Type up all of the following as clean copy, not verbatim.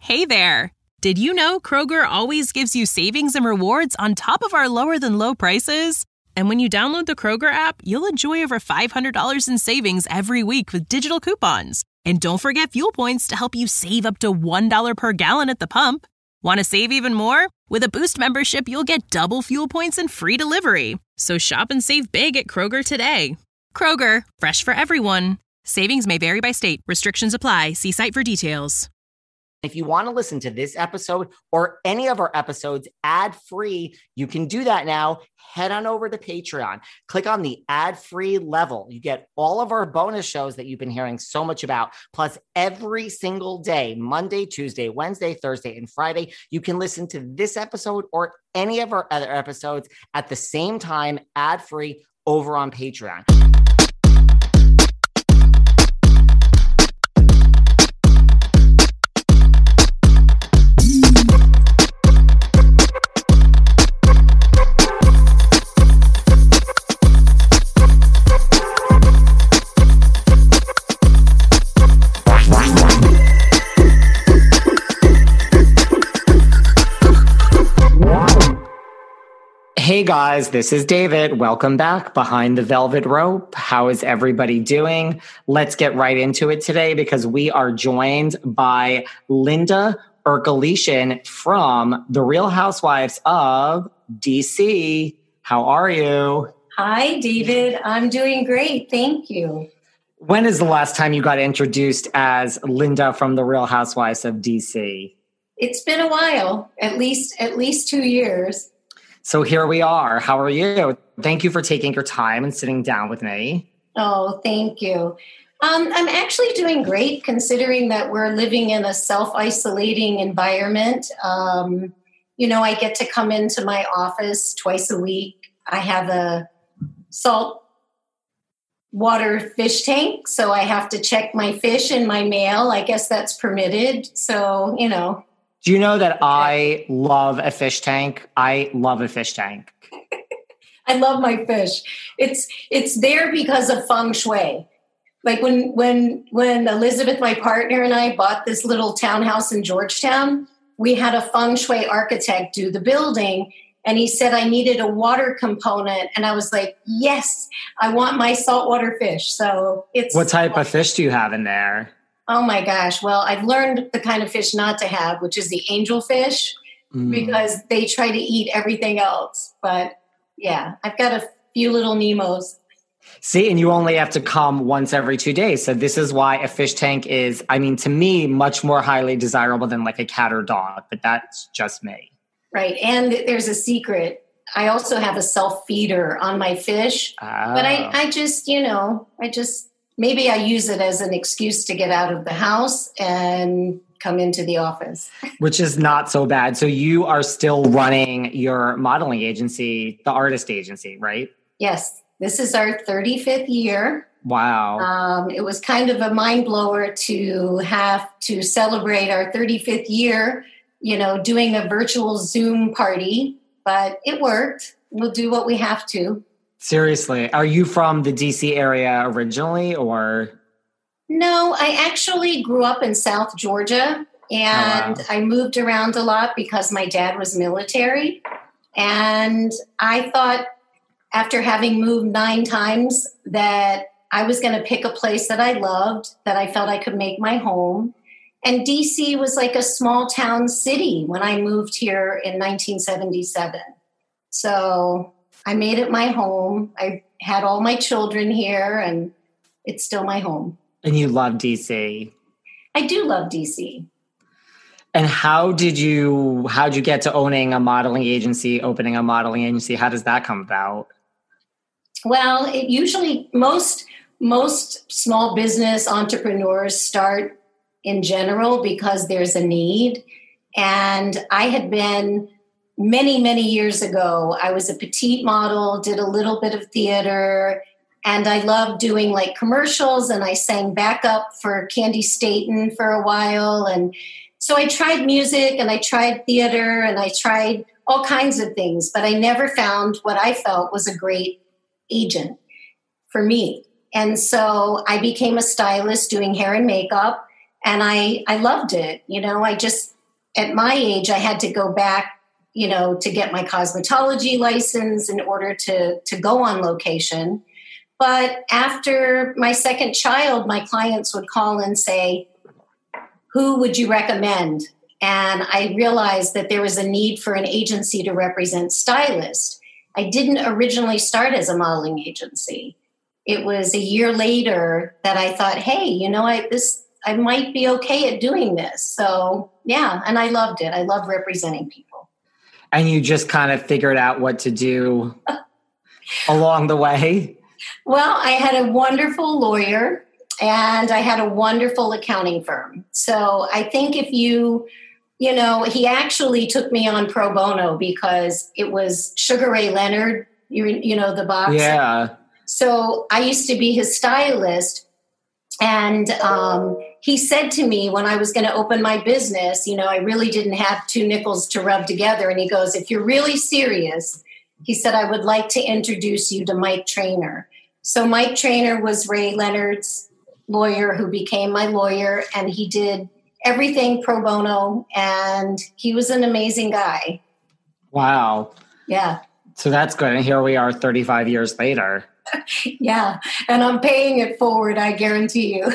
Hey there! Did you know Kroger always gives you savings and rewards on top of our lower-than-low prices? And when you download the Kroger app, you'll enjoy over $500 in savings every week with digital coupons. And don't forget fuel points to help you save up to $1 per gallon at the pump. Want to save even more? With a Boost membership, you'll get double fuel points and free delivery. So shop and save big at Kroger today. Kroger, fresh for everyone. Savings may vary by state. Restrictions apply. See site for details. If you want to listen to this episode or any of our episodes ad-free, you can do that now. Head on over to Patreon. Click on the ad-free level. You get all of our bonus shows that you've been hearing so much about. Plus, every single day, Monday, Tuesday, Wednesday, Thursday, and Friday, you can listen to this episode or any of our other episodes at the same time, ad-free, over on Patreon. Hey guys, this is David. Welcome back behind the velvet rope. How is everybody doing? Let's get right into it today because we are joined by Linda Erkelishen from The Real Housewives of DC. How are you? Hi, David. I'm doing great. Thank you. When is the last time you got introduced as Linda from The Real Housewives of DC? It's been a while, at least 2 years. So here we are. How are you? Thank you for taking your time and sitting down with me. Oh, thank you. I'm actually doing great considering that we're living in a self-isolating environment. I get to come into my office twice a week. I have a salt water fish tank, so I have to check my fish in my mail. I guess that's permitted. So, Do you know that I love a fish tank? I love a fish tank. I love my fish. It's there because of feng shui. Like when Elizabeth, my partner, and I bought this little townhouse in Georgetown, we had a feng shui architect do the building, and he said I needed a water component, and I was like, yes, I want my saltwater fish. So it's what type of fish do you have in there? Oh my gosh. Well, I've learned the kind of fish not to have, which is the angelfish, because they try to eat everything else. But yeah, I've got a few little Nemos. See, and you only have to come once every 2 days. So this is why a fish tank is, to me, much more highly desirable than like a cat or dog. But that's just me. Right. And there's a secret. I also have a self-feeder on my fish. Oh. But I just maybe I use it as an excuse to get out of the house and come into the office. Which is not so bad. So you are still running your modeling agency, the Artist Agency, right? Yes. This is our 35th year. Wow. It was kind of a mind blower to have to celebrate our 35th year, doing a virtual Zoom party, but it worked. We'll do what we have to. Seriously, are you from the DC area originally or? No, I actually grew up in South Georgia and I moved around a lot because my dad was military. And I thought after having moved 9 times that I was going to pick a place that I loved, that I felt I could make my home. And DC was like a small town city when I moved here in 1977. So I made it my home. I had all my children here, and it's still my home. And you love DC. I do love DC. And how'd you get to opening a modeling agency? How does that come about? Well, it usually most small business entrepreneurs start in general because there's a need. And I had been many, many years ago, I was a petite model, did a little bit of theater, and I loved doing like commercials, and I sang backup for Candy Staten for a while. And so I tried music and I tried theater and I tried all kinds of things, but I never found what I felt was a great agent for me. And so I became a stylist doing hair and makeup, and I loved it. at my age, I had to go back, to get my cosmetology license in order to go on location. But after my second child, my clients would call and say, who would you recommend? And I realized that there was a need for an agency to represent stylists. I didn't originally start as a modeling agency. It was a year later that I thought, hey, I might be okay at doing this. So yeah, and I loved it. I love representing people. And you just kind of figured out what to do along the way? Well, I had a wonderful lawyer and I had a wonderful accounting firm. So I think if he actually took me on pro bono because it was Sugar Ray Leonard, the boxer. Yeah. So I used to be his stylist. And he said to me when I was going to open my business, I really didn't have two nickels to rub together. And he goes, if you're really serious, he said, I would like to introduce you to Mike Trainer. So Mike Trainer was Ray Leonard's lawyer who became my lawyer. And he did everything pro bono. And he was an amazing guy. Wow. Yeah. So that's good. And here we are 35 years later. Yeah. And I'm paying it forward, I guarantee you.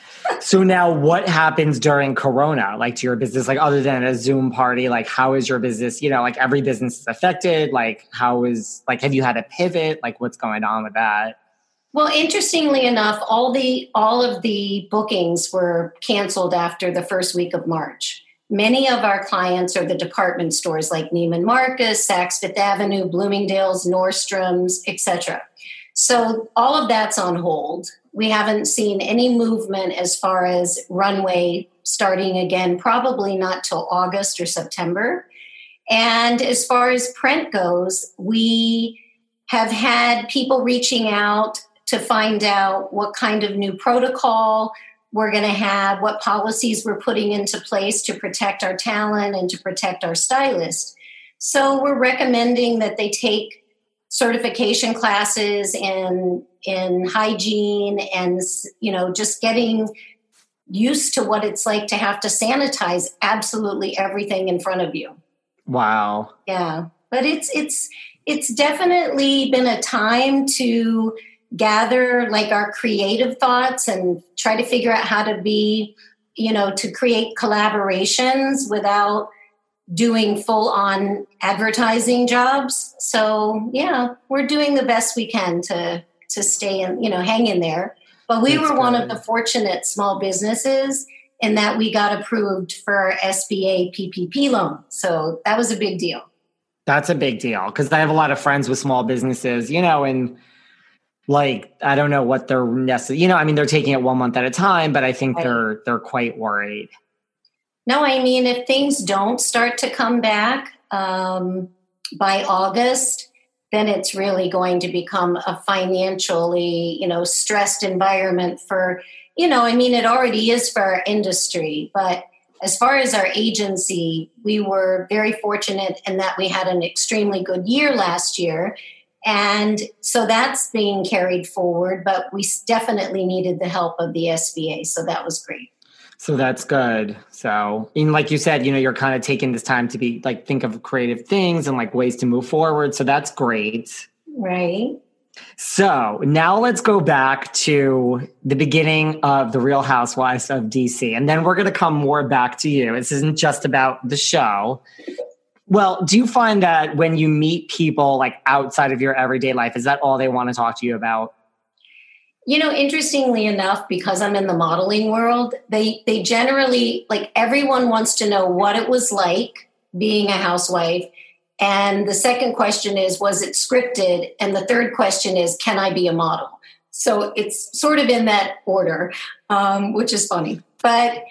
So now what happens during Corona, like to your business, like other than a Zoom party, like how is your business, like every business is affected? Like have you had to pivot? Like what's going on with that? Well, interestingly enough, all of the bookings were canceled after the first week of March. Many of our clients are the department stores like Neiman Marcus, Saks Fifth Avenue, Bloomingdale's, Nordstrom's, etc. So all of that's on hold. We haven't seen any movement as far as runway starting again, probably not till August or September. And as far as print goes, we have had people reaching out to find out what kind of new protocol we're going to have, what policies we're putting into place to protect our talent and to protect our stylists. So we're recommending that they take certification classes in hygiene and, just getting used to what it's like to have to sanitize absolutely everything in front of you. Wow. Yeah. But it's definitely been a time to gather like our creative thoughts and try to figure out how to be, to create collaborations without doing full on advertising jobs. So yeah, we're doing the best we can to stay in, hang in there. But we were one of the fortunate small businesses in that we got approved for our SBA PPP loan. So that was a big deal. That's a big deal because I have a lot of friends with small businesses, and like, I don't know what they're necessarily, they're taking it 1 month at a time, but I think they're quite worried. No, if things don't start to come back by August, then it's really going to become a financially, stressed environment for, it already is for our industry. But as far as our agency, we were very fortunate in that we had an extremely good year last year. And so that's being carried forward, but we definitely needed the help of the SBA. So that was great. So that's good. So, and like you said, you're kind of taking this time to be like, think of creative things and like ways to move forward. So that's great. Right. So now let's go back to the beginning of the Real Housewives of DC. And then we're going to come more back to you. This isn't just about the show. Well, do you find that when you meet people like outside of your everyday life, is that all they want to talk to you about? Interestingly enough, because I'm in the modeling world, they generally, like everyone wants to know what it was like being a housewife. And the second question is, was it scripted? And the third question is, can I be a model? So it's sort of in that order, which is funny. But,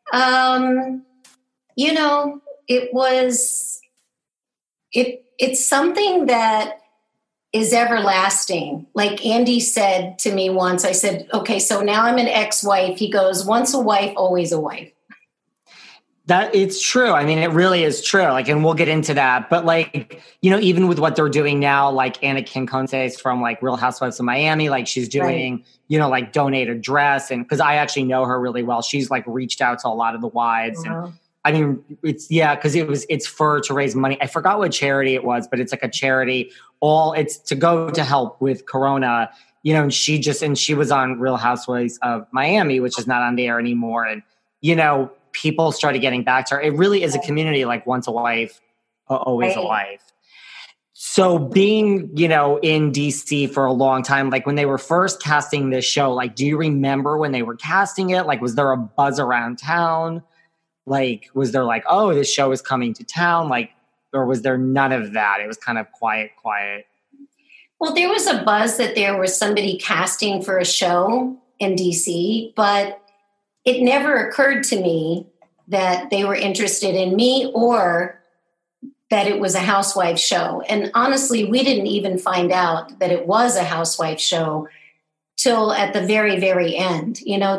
it's something that is everlasting. Like Andy said to me once, I said, okay, so now I'm an ex-wife. He goes, once a wife, always a wife. That it's true. It really is true. Like, and we'll get into that. But like, even with what they're doing now, like Anna Quinconce from like Real Housewives of Miami, like she's doing, like donate a dress. And because I actually know her really well, she's like reached out to a lot of the wives and I mean, because it's to raise money. I forgot what charity it was, but it's like a charity. It's to go to help with Corona, and she was on Real Housewives of Miami, which is not on the air anymore. And, people started getting back to her. It really is a community, like once a wife, always a wife. So being, in DC for a long time, like when they were first casting this show, like, do you remember when they were casting it? Like, was there a buzz around town? Like, was there like, oh, this show is coming to town? Like, or was there none of that? It was kind of quiet. Well, there was a buzz that there was somebody casting for a show in DC, but it never occurred to me that they were interested in me or that it was a housewife show. And honestly, we didn't even find out that it was a housewife show till at the very, very end.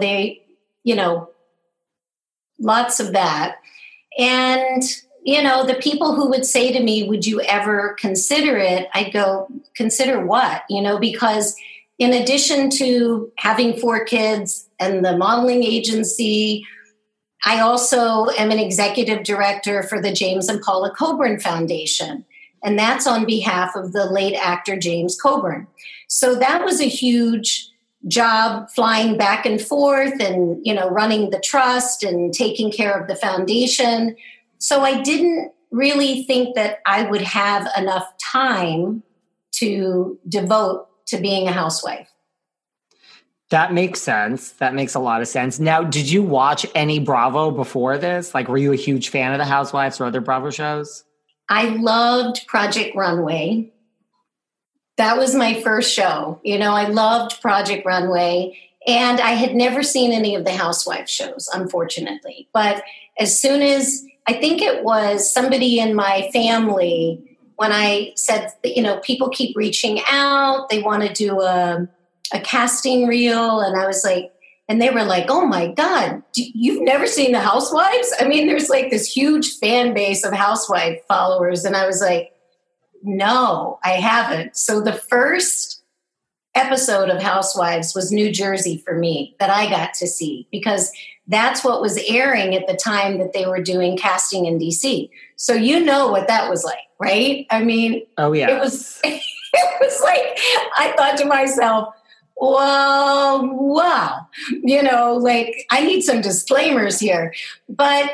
Lots of that. And, the people who would say to me, would you ever consider it? I'd go, consider what? Because in addition to having 4 kids and the modeling agency, I also am an executive director for the James and Paula Coburn Foundation. And that's on behalf of the late actor James Coburn. So that was a huge job, flying back and forth and, running the trust and taking care of the foundation. So I didn't really think that I would have enough time to devote to being a housewife. That makes sense. That makes a lot of sense. Now, did you watch any Bravo before this? Like, were you a huge fan of the Housewives or other Bravo shows? I loved Project Runway. That was my first show. I loved Project Runway. And I had never seen any of the Housewives shows, unfortunately. But as soon as, I think it was somebody in my family, when I said, people keep reaching out, they want to do a casting reel. And I was like, and they were like, oh my God, you've never seen the Housewives? I mean, there's like this huge fan base of Housewife followers. And I was like, no, I haven't. So the first episode of Housewives was New Jersey for me that I got to see, because that's what was airing at the time that they were doing casting in DC. So what that was like, right? I mean, oh yeah, it was like, I thought to myself, well, wow, I need some disclaimers here. But,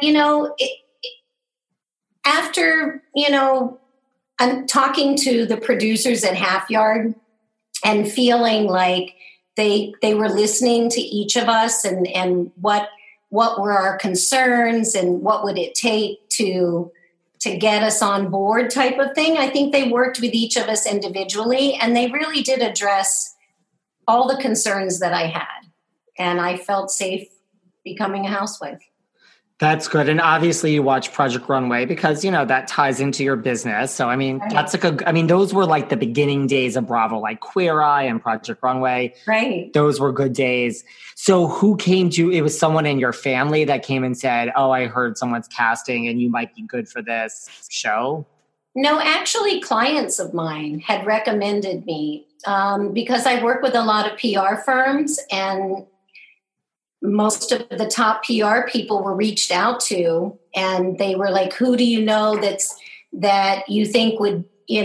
after, I'm talking to the producers at Half Yard and feeling like they were listening to each of us and what were our concerns and what would it take to get us on board type of thing. I think they worked with each of us individually, and they really did address all the concerns that I had. And I felt safe becoming a housewife. That's good. And obviously you watch Project Runway because, that ties into your business. So, I mean, right. Those were like the beginning days of Bravo, like Queer Eye and Project Runway. Right. Those were good days. So who came to you? It was someone in your family that came and said, oh, I heard someone's casting and you might be good for this show? No, actually clients of mine had recommended me because I work with a lot of PR firms, and most of the top PR people were reached out to, and they were like, who do you know that you think would,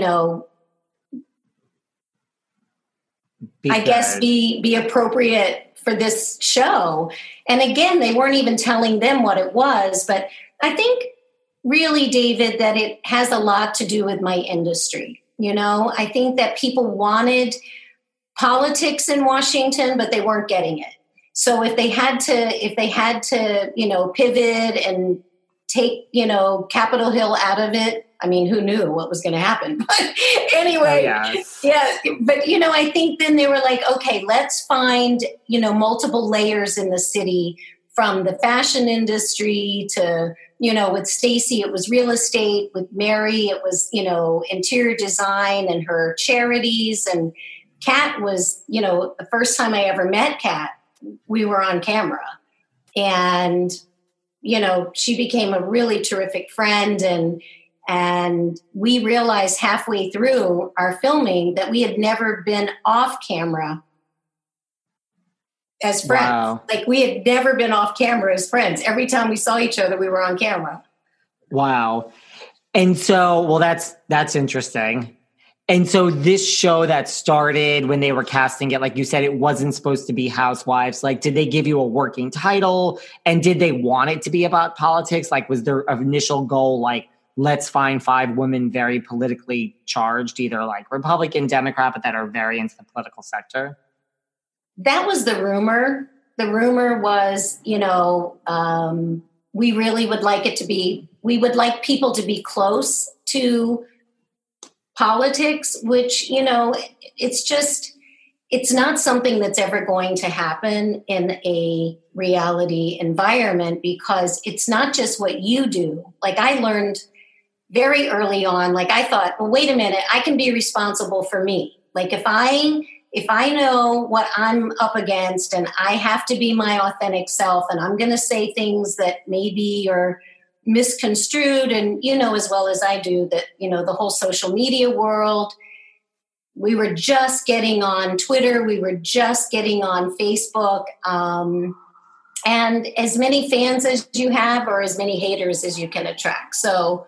be appropriate for this show? And again, they weren't even telling them what it was. But I think really, David, that it has a lot to do with my industry. I think that people wanted politics in Washington, but they weren't getting it. So if they had to, pivot and take, Capitol Hill out of it, I mean, who knew what was going to happen? But anyway, yes. Yeah. But, I think then they were like, okay, let's find, multiple layers in the city, from the fashion industry to, with Stacey, it was real estate. With Mary, it was, interior design and her charities. And Kat was, the first time I ever met Kat, we were on camera, and, she became a really terrific friend. And we realized halfway through our filming that we had never been off camera as friends. Wow. Like we had never been off camera as friends. Every time we saw each other, we were on camera. Wow. And so, well, that's interesting. And so this show that started when they were casting it, like you said, it wasn't supposed to be Housewives. Like, did they give you a working title? And did they want it to be about politics? Like, was their initial goal, like, let's find 5 women very politically charged, either like Republican, Democrat, but that are very into the political sector? That was the rumor. The rumor was, we really would like it to be, we would like people to be close to politics, which, it's not something that's ever going to happen in a reality environment, because it's not just what you do. Like I learned very early on, like I thought, well, wait a minute, I can be responsible for me. Like if I know what I'm up against and I have to be my authentic self and I'm going to say things that maybe are misconstrued, and as well as I do that, the whole social media world, we were just getting on Twitter, we were just getting on Facebook, and as many fans as you have or as many haters as you can attract. So,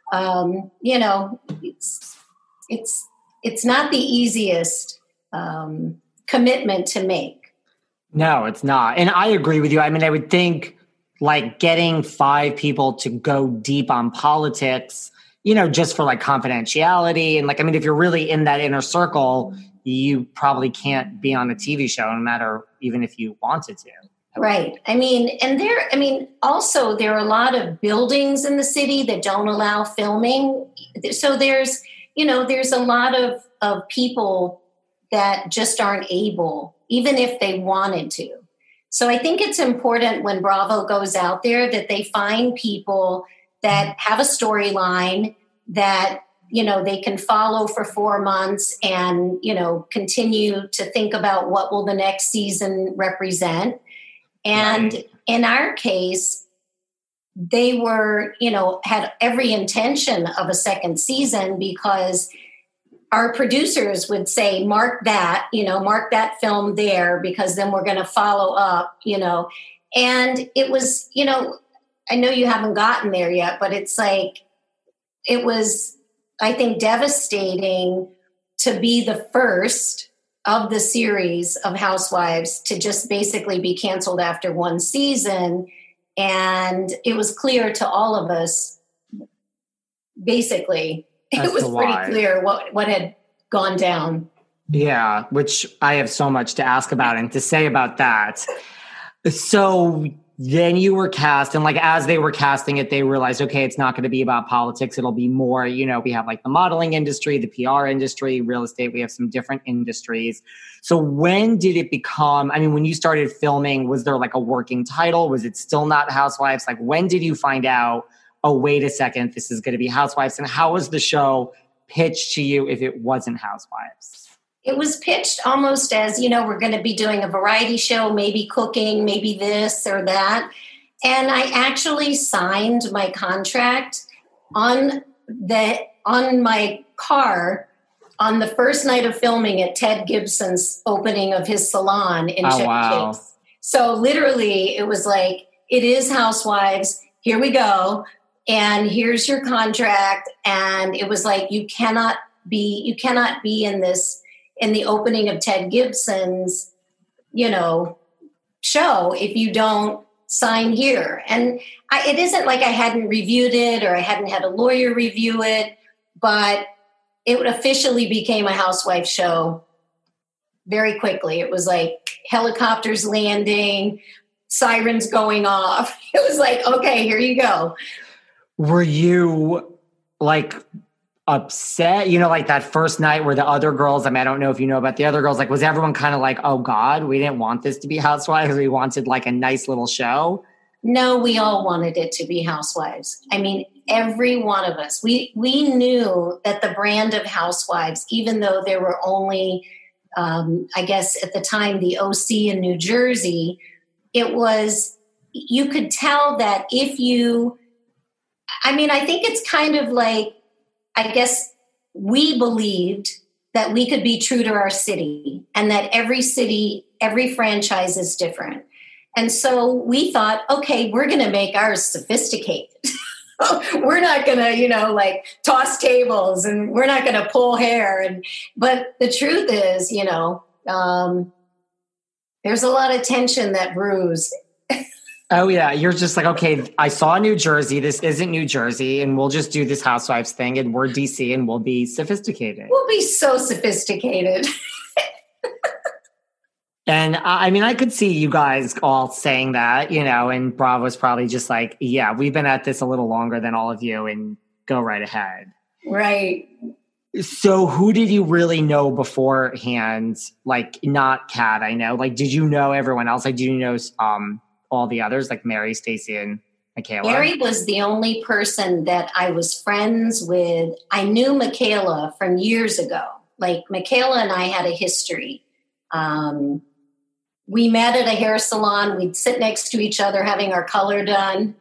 it's not the easiest commitment to make. No, it's not. And I agree with you. I mean, I would think like getting 5 people to go deep on politics, just for like confidentiality. And like, I mean, if you're really in that inner circle, you probably can't be on a TV show, no matter even if you wanted to. Right. I mean, also there are a lot of buildings in the city that don't allow filming. So there's a lot of people that just aren't able, even if they wanted to. So I think it's important when Bravo goes out there that they find people that have a storyline that, they can follow for 4 months and, continue to think about what will the next season represent. And right. In our case, they were, had every intention of a second season, because our producers would say, mark that film there, because then we're going to follow up, and it was, I know you haven't gotten there yet, but it's like, it was, I think, devastating to be the first of the series of Housewives to just basically be canceled after 1 season. And it was clear to all of us, basically, it was pretty clear what had gone down. Yeah, which I have so much to ask about and to say about that. So then you were cast, and like as they were casting it, they realized, okay, it's not going to be about politics. It'll be more, we have like the modeling industry, the PR industry, real estate. We have some different industries. So when did it become, when you started filming, was there like a working title? Was it still not Housewives? Like when did you find out, oh, wait a second, this is going to be Housewives? And how was the show pitched to you if it wasn't Housewives? It was pitched almost as, we're going to be doing a variety show, maybe cooking, maybe this or that. And I actually signed my contract on my car on the first night of filming at Ted Gibson's opening of his salon in Chevy Chase. So literally it was like, it is Housewives. Here we go. And here's your contract. And it was like, you cannot be in the opening of Ted Gibson's, show if you don't sign here. And it isn't like I hadn't reviewed it or I hadn't had a lawyer review it, but it officially became a housewife show very quickly. It was like helicopters landing, sirens going off. It was like, okay, here you go. Were you like upset, like that first night where the other girls, I don't know if you know about the other girls, like was everyone kind of like, oh God, we didn't want this to be Housewives, we wanted like a nice little show? No, we all wanted it to be Housewives. Every one of us, we knew that the brand of Housewives, even though there were only, I guess at the time, the OC in New Jersey, it was, you could tell that if you, I think it's kind of like, I guess we believed that we could be true to our city and that every city every franchise is different. And so we thought, okay, we're going to make ours sophisticated. We're not going to, like toss tables, and we're not going to pull hair. But the truth is, there's a lot of tension that brews. Oh, yeah. You're just like, okay, I saw New Jersey. This isn't New Jersey. And we'll just do this Housewives thing. And we're DC and we'll be sophisticated. We'll be so sophisticated. And I could see you guys all saying that, and Bravo's probably just like, yeah, we've been at this a little longer than all of you, and go right ahead. Right. So who did you really know beforehand? Like, not Kat, I know. Like, did you know everyone else? Like, did you know all the others, like Mary, Stacey, and Michaela? Mary was the only person that I was friends with. I knew Michaela from years ago. Like, Michaela and I had a history. We met at a hair salon. We'd sit next to each other having our color done.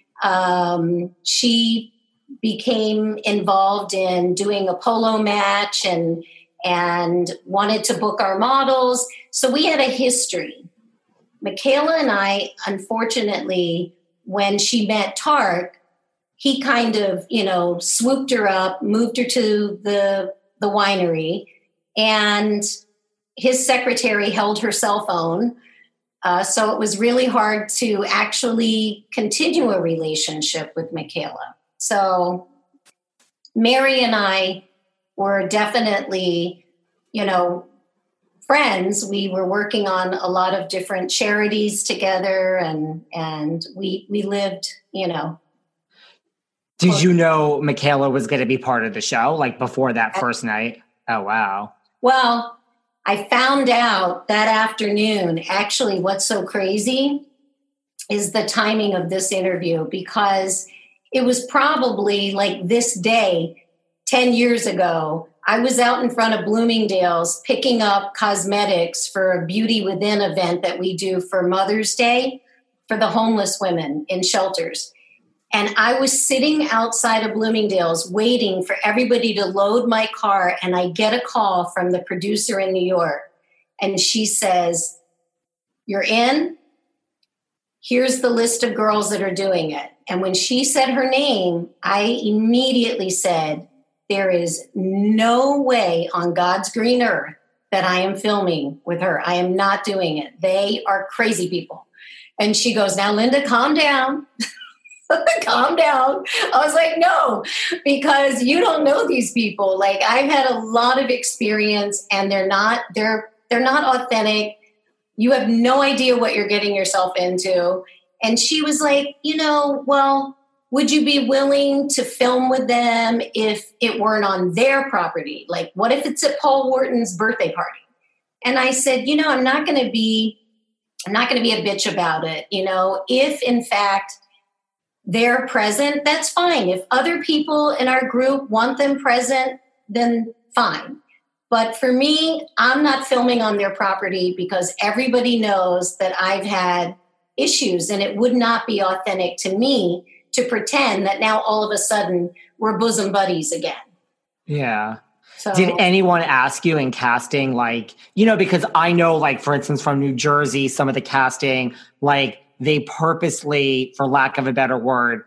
She became involved in doing a polo match and wanted to book our models. So we had a history. Michaela and I, unfortunately, when she met Tark, he kind of, swooped her up, moved her to the winery, and his secretary held her cell phone. So it was really hard to actually continue a relationship with Michaela. So Mary and I were definitely, friends. We were working on a lot of different charities together, and we lived, Did you know Michaela was going to be part of the show, like before that first night? Oh, wow. Well, I found out that afternoon. Actually, what's so crazy is the timing of this interview, because it was probably like this day, 10 years ago, I was out in front of Bloomingdale's picking up cosmetics for a Beauty Within event that we do for Mother's Day for the homeless women in shelters. And I was sitting outside of Bloomingdale's waiting for everybody to load my car. And I get a call from the producer in New York. And she says, "You're in? Here's the list of girls that are doing it." And when she said her name, I immediately said, there is no way on God's green earth that I am filming with her. I am not doing it. They are crazy people. And she goes, "Now, Linda, calm down." Calm down. I was like, no, because you don't know these people. Like, I've had a lot of experience, and they're not authentic. You have no idea what you're getting yourself into. And she was like, well, would you be willing to film with them if it weren't on their property? Like, what if it's at Paul Wharton's birthday party? And I said, I'm not going to be a bitch about it. If in fact they're present, that's fine. If other people in our group want them present, then fine. But for me, I'm not filming on their property, because everybody knows that I've had issues, and it would not be authentic to me to pretend that now all of a sudden we're bosom buddies again. Yeah. So, did anyone ask you in casting, like, because I know, like, for instance, from New Jersey, some of the casting, like, they purposely, for lack of a better word,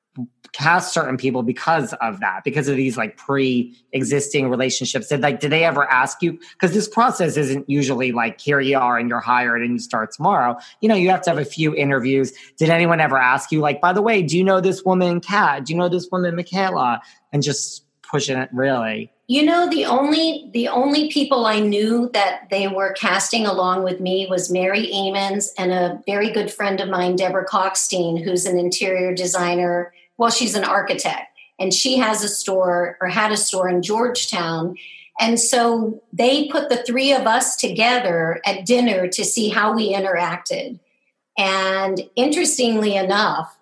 cast certain people because of that, because of these like pre-existing relationships. Did they ever ask you? Because this process isn't usually like, here you are and you're hired and you start tomorrow. You have to have a few interviews. Did anyone ever ask you, like, by the way, do you know this woman Kat? Do you know this woman Michaela? And just pushing it, really? the only people I knew that they were casting along with me was Mary Amons and a very good friend of mine, Deborah Cockstein, who's an interior designer. Well, she's an architect, and she has a store, or had a store, in Georgetown. And so they put the three of us together at dinner to see how we interacted. And interestingly enough,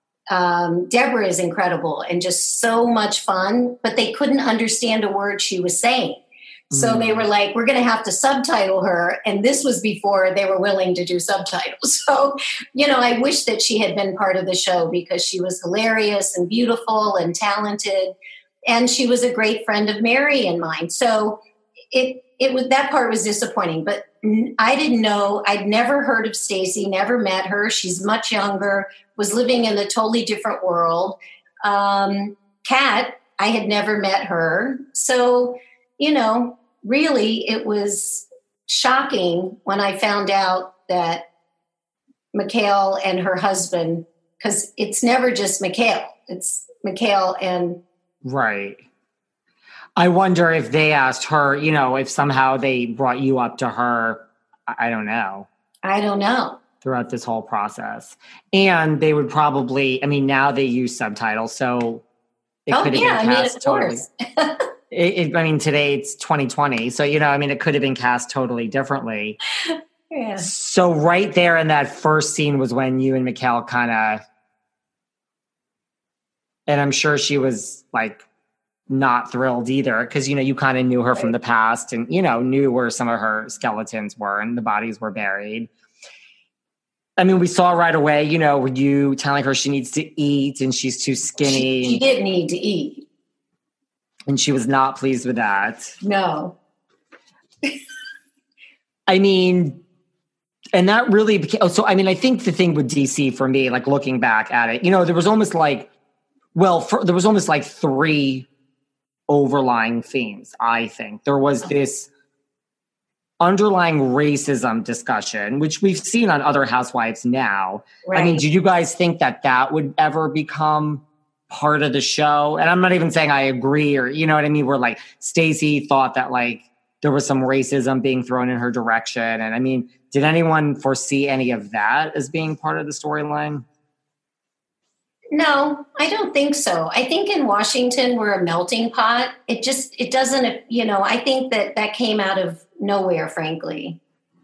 Deborah is incredible and just so much fun, but they couldn't understand a word she was saying. So they were like, we're going to have to subtitle her. And this was before they were willing to do subtitles. So, I wish that she had been part of the show, because she was hilarious and beautiful and talented. And she was a great friend of Mary and mine. So it was, that part was disappointing, but I didn't know. I'd never heard of Stacey, never met her. She's much younger, was living in a totally different world. Kat, I had never met her. So, really it was shocking when I found out that Mikhail and her husband, because it's never just Mikhail, it's Mikhail and... Right. I wonder if they asked her, if somehow they brought you up to her. I don't know. Throughout this whole process. And they would probably, now they use subtitles, so it could have been cast totally. Today it's 2020. So, it could have been cast totally differently. Yeah. So right there in that first scene was when you and Mikhail kind of, and I'm sure she was like, not thrilled either, because you kind of knew her from the past and knew where some of her skeletons were and the bodies were buried. We saw right away, you telling her she needs to eat and she's too skinny. She did need to eat, and she was not pleased with that. No. And that really became. I think the thing with DC for me, like looking back at it, there was almost like, there was almost like three overlying themes. I think there was this underlying racism discussion, which we've seen on other housewives now. Right. Do you guys think that would ever become part of the show? And I'm not even saying I agree, or where like Stacey thought that like there was some racism being thrown in her direction. And did anyone foresee any of that as being part of the storyline? No, I don't think so. I think in Washington, we're a melting pot. It doesn't, I think that came out of nowhere, frankly.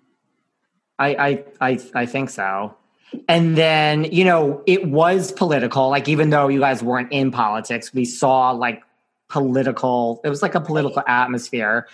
I think so. And then, it was political. Like, even though you guys weren't in politics, we saw like it was like a political atmosphere.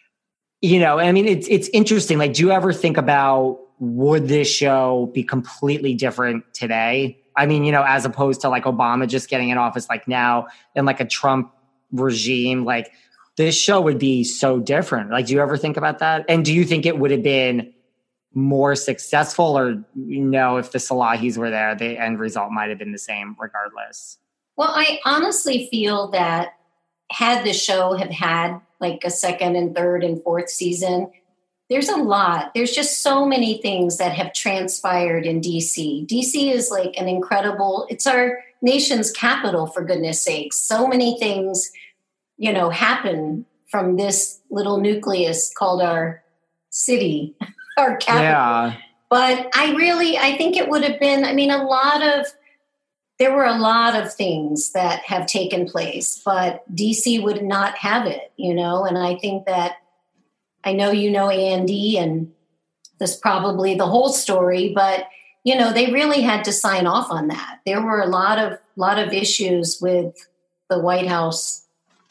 It's interesting. Like, do you ever think about, would this show be completely different today? As opposed to like Obama just getting in office, like now in like a Trump regime, like this show would be so different. Like, do you ever think about that? And do you think it would have been more successful, or, if the Salahis were there, the end result might have been the same regardless? Well, I honestly feel that had the show have had like a second and third and fourth season, there's just so many things that have transpired in DC. DC is like it's our nation's capital, for goodness sakes. So many things, happen from this little nucleus called our city, our capital. Yeah. But I think it would have been, there were a lot of things that have taken place, but DC would not have it, and I think that, I know Andy, and that's probably the whole story, but they really had to sign off on that. There were a lot of issues with the White House.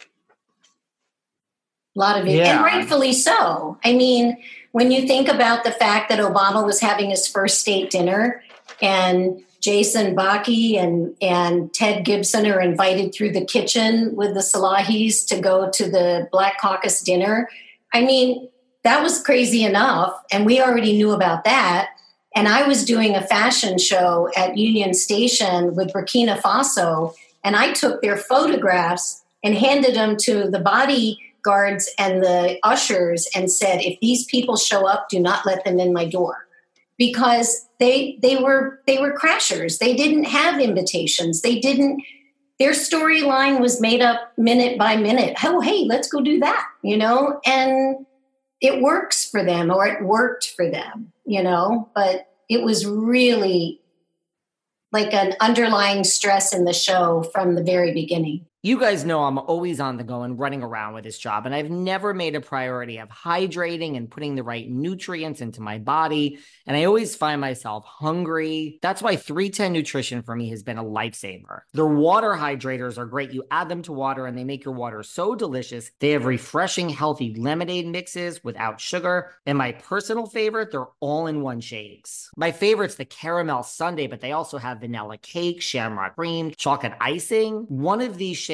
A lot of it, and rightfully so. When you think about the fact that Obama was having his first state dinner, and Jason Bakke and Ted Gibson are invited through the kitchen with the Salahis to go to the Black Caucus dinner. That was crazy enough, and we already knew about that. And I was doing a fashion show at Union Station with Burkina Faso, and I took their photographs and handed them to the bodyguards and the ushers and said, if these people show up, do not let them in my door. Because they were crashers. They didn't have invitations. Their storyline was made up minute by minute. Oh, hey, let's go do that, and it works for them, or it worked for them, but it was really like an underlying stress in the show from the very beginning. You guys know I'm always on the go and running around with this job, and I've never made a priority of hydrating and putting the right nutrients into my body, and I always find myself hungry. That's why 310 Nutrition for me has been a lifesaver. Their water hydrators are great. You add them to water, and they make your water so delicious. They have refreshing, healthy lemonade mixes without sugar, and my personal favorite, they're all-in-one shakes. My favorite's the caramel sundae, but they also have vanilla cake, shamrock cream, chocolate icing. One of these shakes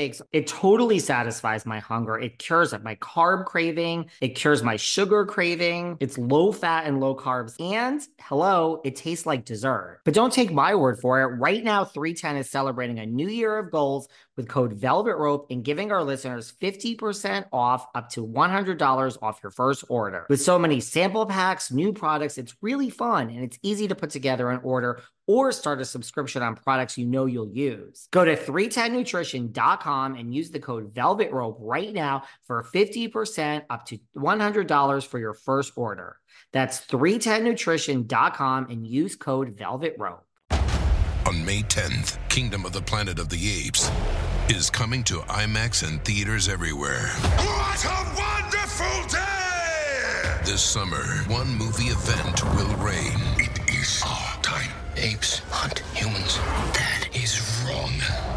shakes. It totally satisfies my hunger. It cures my carb craving. It cures my sugar craving. It's low fat and low carbs. And hello, it tastes like dessert. But don't take my word for it. Right now, 310 is celebrating a new year of goals with code Velvet Rope and giving our listeners 50% off up to $100 off your first order. With so many sample packs, new products, it's really fun and it's easy to put together an order or start a subscription on products you know you'll use. Go to 310nutrition.com and use the code Velvet Rope right now for 50% up to $100 for your first order. That's 310nutrition.com and use code Velvet Rope. On May 10th, Kingdom of the Planet of the Apes is coming to IMAX and theaters everywhere. What a wonderful day! This summer, one movie event will reign. It is our time. Apes hunt humans. That is wrong.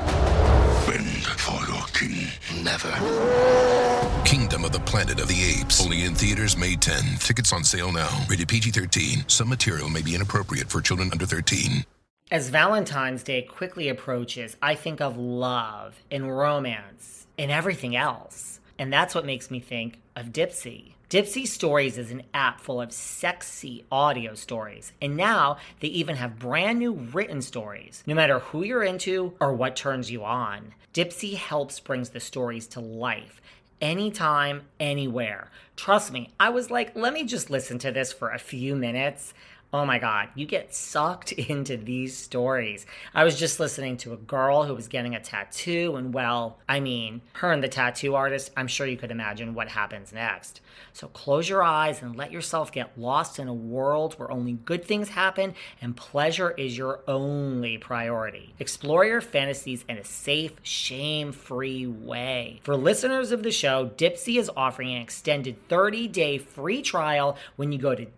Bend for your king. Never. Kingdom of the Planet of the Apes. Only in theaters May 10th. Tickets on sale now. Rated PG-13. Some material may be inappropriate for children under 13. As Valentine's Day quickly approaches, I think of love and romance and everything else. And that's what makes me think of Dipsea. Dipsea Stories is an app full of sexy audio stories. And now they even have brand new written stories. No matter who you're into or what turns you on, Dipsea helps brings the stories to life. Anytime, anywhere. Trust me, I was like, let me just listen to this for a few minutes. Oh my God, you get sucked into these stories. I was just listening to a girl who was getting a tattoo, and well, I mean, her and the tattoo artist, I'm sure you could imagine what happens next. So close your eyes and let yourself get lost in a world where only good things happen and pleasure is your only priority. Explore your fantasies in a safe, shame-free way. For listeners of the show, Dipsea is offering an extended 30-day free trial when you go to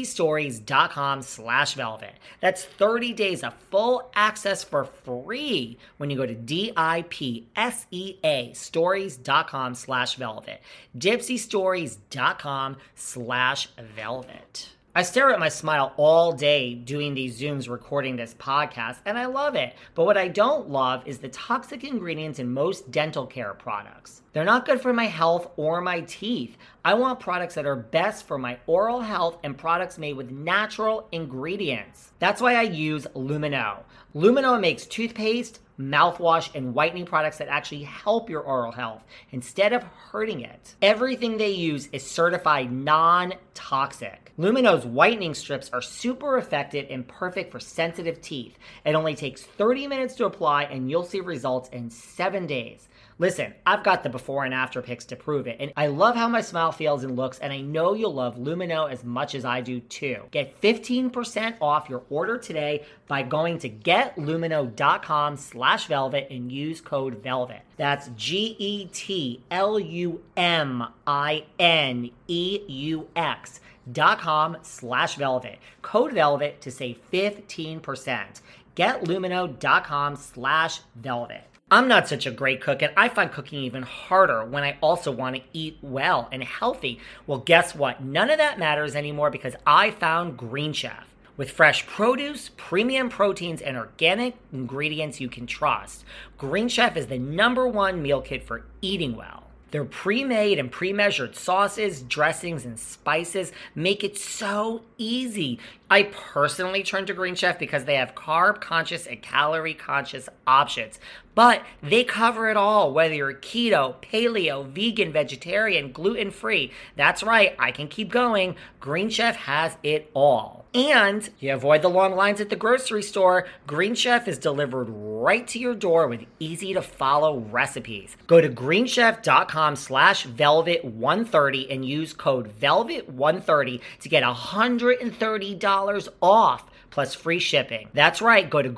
dipseastories.com/velvet. That's 30 days of full access for free when you go to DIPSEA stories.com/velvet. dipseastories.com/velvet. I stare at my smile all day doing these Zooms recording this podcast, and I love it. But what I don't love is the toxic ingredients in most dental care products. They're not good for my health or my teeth. I want products that are best for my oral health and products made with natural ingredients. That's why I use Lumino. Lumino makes toothpaste, mouthwash, and whitening products that actually help your oral health instead of hurting it. Everything they use is certified non-toxic. Lumino's whitening strips are super effective and perfect for sensitive teeth. It only takes 30 minutes to apply and you'll see results in 7 days. Listen, I've got the before and after pics to prove it, and I love how my smile feels and looks, and I know you'll love Lumino as much as I do too. Get 15% off your order today by going to getlumino.com/velvet and use code VELVET. That's GETLUMINEUX.com/velvet. Code VELVET to save 15%. getlumino.com/velvet. I'm not such a great cook, and I find cooking even harder when I also want to eat well and healthy. Well, guess what? None of that matters anymore because I found Green Chef. With fresh produce, premium proteins, and organic ingredients you can trust, Green Chef is the #1 meal kit for eating well. Their pre-made and pre-measured sauces, dressings, and spices make it so easy. I personally turn to Green Chef because they have carb-conscious and calorie-conscious options. But they cover it all, whether you're keto, paleo, vegan, vegetarian, gluten-free. That's right, I can keep going. Green Chef has it all. And you avoid the long lines at the grocery store. Green Chef is delivered right to your door with easy-to-follow recipes. Go to greenchef.com/velvet130 and use code VELVET130 to get $130 off plus free shipping. That's right, go to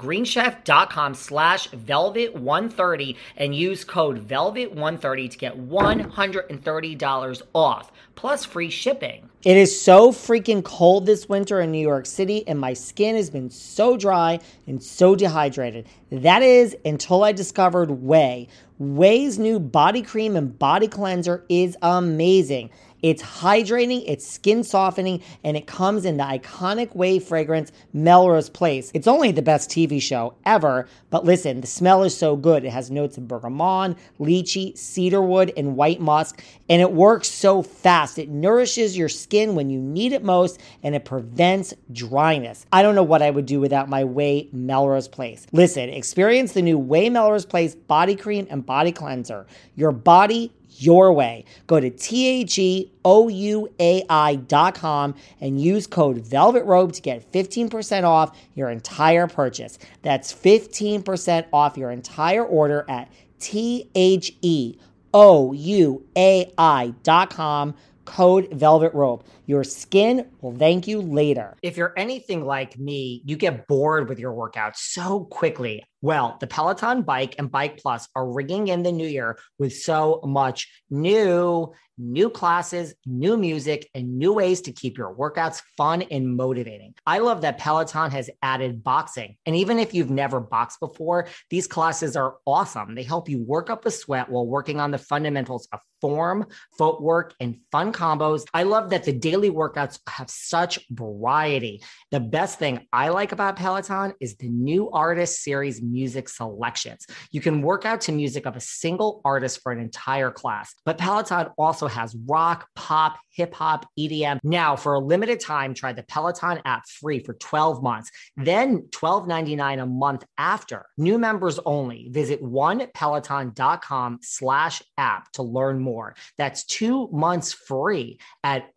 greenchef.com/velvet130 and use code VELVET130 to get $130 off plus free shipping. It is so freaking cold this winter in New York City, and my skin has been so dry and so dehydrated. That is until I discovered Ouai. Ouai's new body cream and body cleanser is amazing. It's hydrating, it's skin softening, and it comes in the iconic wave fragrance Melrose Place. It's only the best TV show ever, but listen, the smell is so good. It has notes of bergamot, lychee, cedarwood, and white musk, and it works so fast. It nourishes your skin when you need it most, and it prevents dryness. I don't know what I would do without my Way Melrose Place. Listen, experience the new Way Melrose Place body cream and body cleanser. Your body, your way. Go to THEOUAI.com and use code Velvet Rope to get 15% off your entire purchase. That's 15% off your entire order at THEOUAI.com. Code Velvet Rope. Your skin will thank you later. If you're anything like me, you get bored with your workouts so quickly. Well, the Peloton Bike and Bike Plus are ringing in the new year with so much new classes, new music, and new ways to keep your workouts fun and motivating. I love that Peloton has added boxing. And even if you've never boxed before, these classes are awesome. They help you work up a sweat while working on the fundamentals of form, footwork, and fun combos. I love that the daily workouts have such variety. The best thing I like about Peloton is the new artist series music selections. You can work out to music of a single artist for an entire class, but Peloton also has rock, pop, hip hop, EDM. Now, for a limited time, try the Peloton app free for 12 months, then $12.99 a month after. New members only. Visit onepeloton.com/app to learn more. That's 2 months free at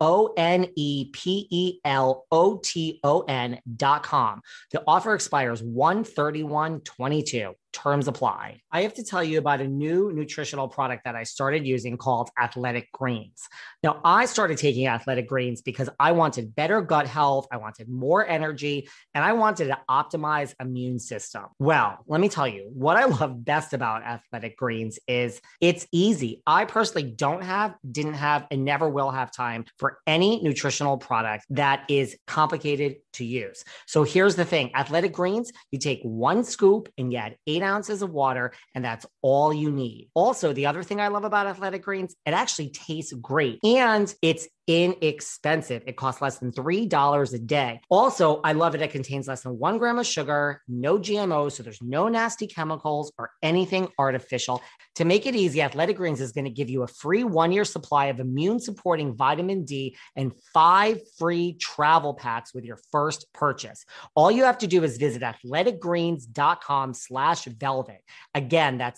onepeloton.com. The offer expires 1/31/22. Terms apply. I have to tell you about a new nutritional product that I started using called Athletic Greens. Now, I started taking Athletic Greens because I wanted better gut health, I wanted more energy, and I wanted to optimize immune system. Well, let me tell you, what I love best about Athletic Greens is it's easy. I personally didn't have, and never will have time for any nutritional product that is complicated to use. So here's the thing. Athletic Greens, you take 1 scoop and you add 8 ounces of water, and that's all you need. Also, the other thing I love about Athletic Greens, it actually tastes great and it's inexpensive. It costs less than $3 a day. Also, I love it. It contains less than 1 gram of sugar, no GMOs, so there's no nasty chemicals or anything artificial. To make it easy, Athletic Greens is going to give you a free 1-year supply of immune-supporting vitamin D and 5 free travel packs with your first purchase. All you have to do is visit athleticgreens.com/velvet. Again, that's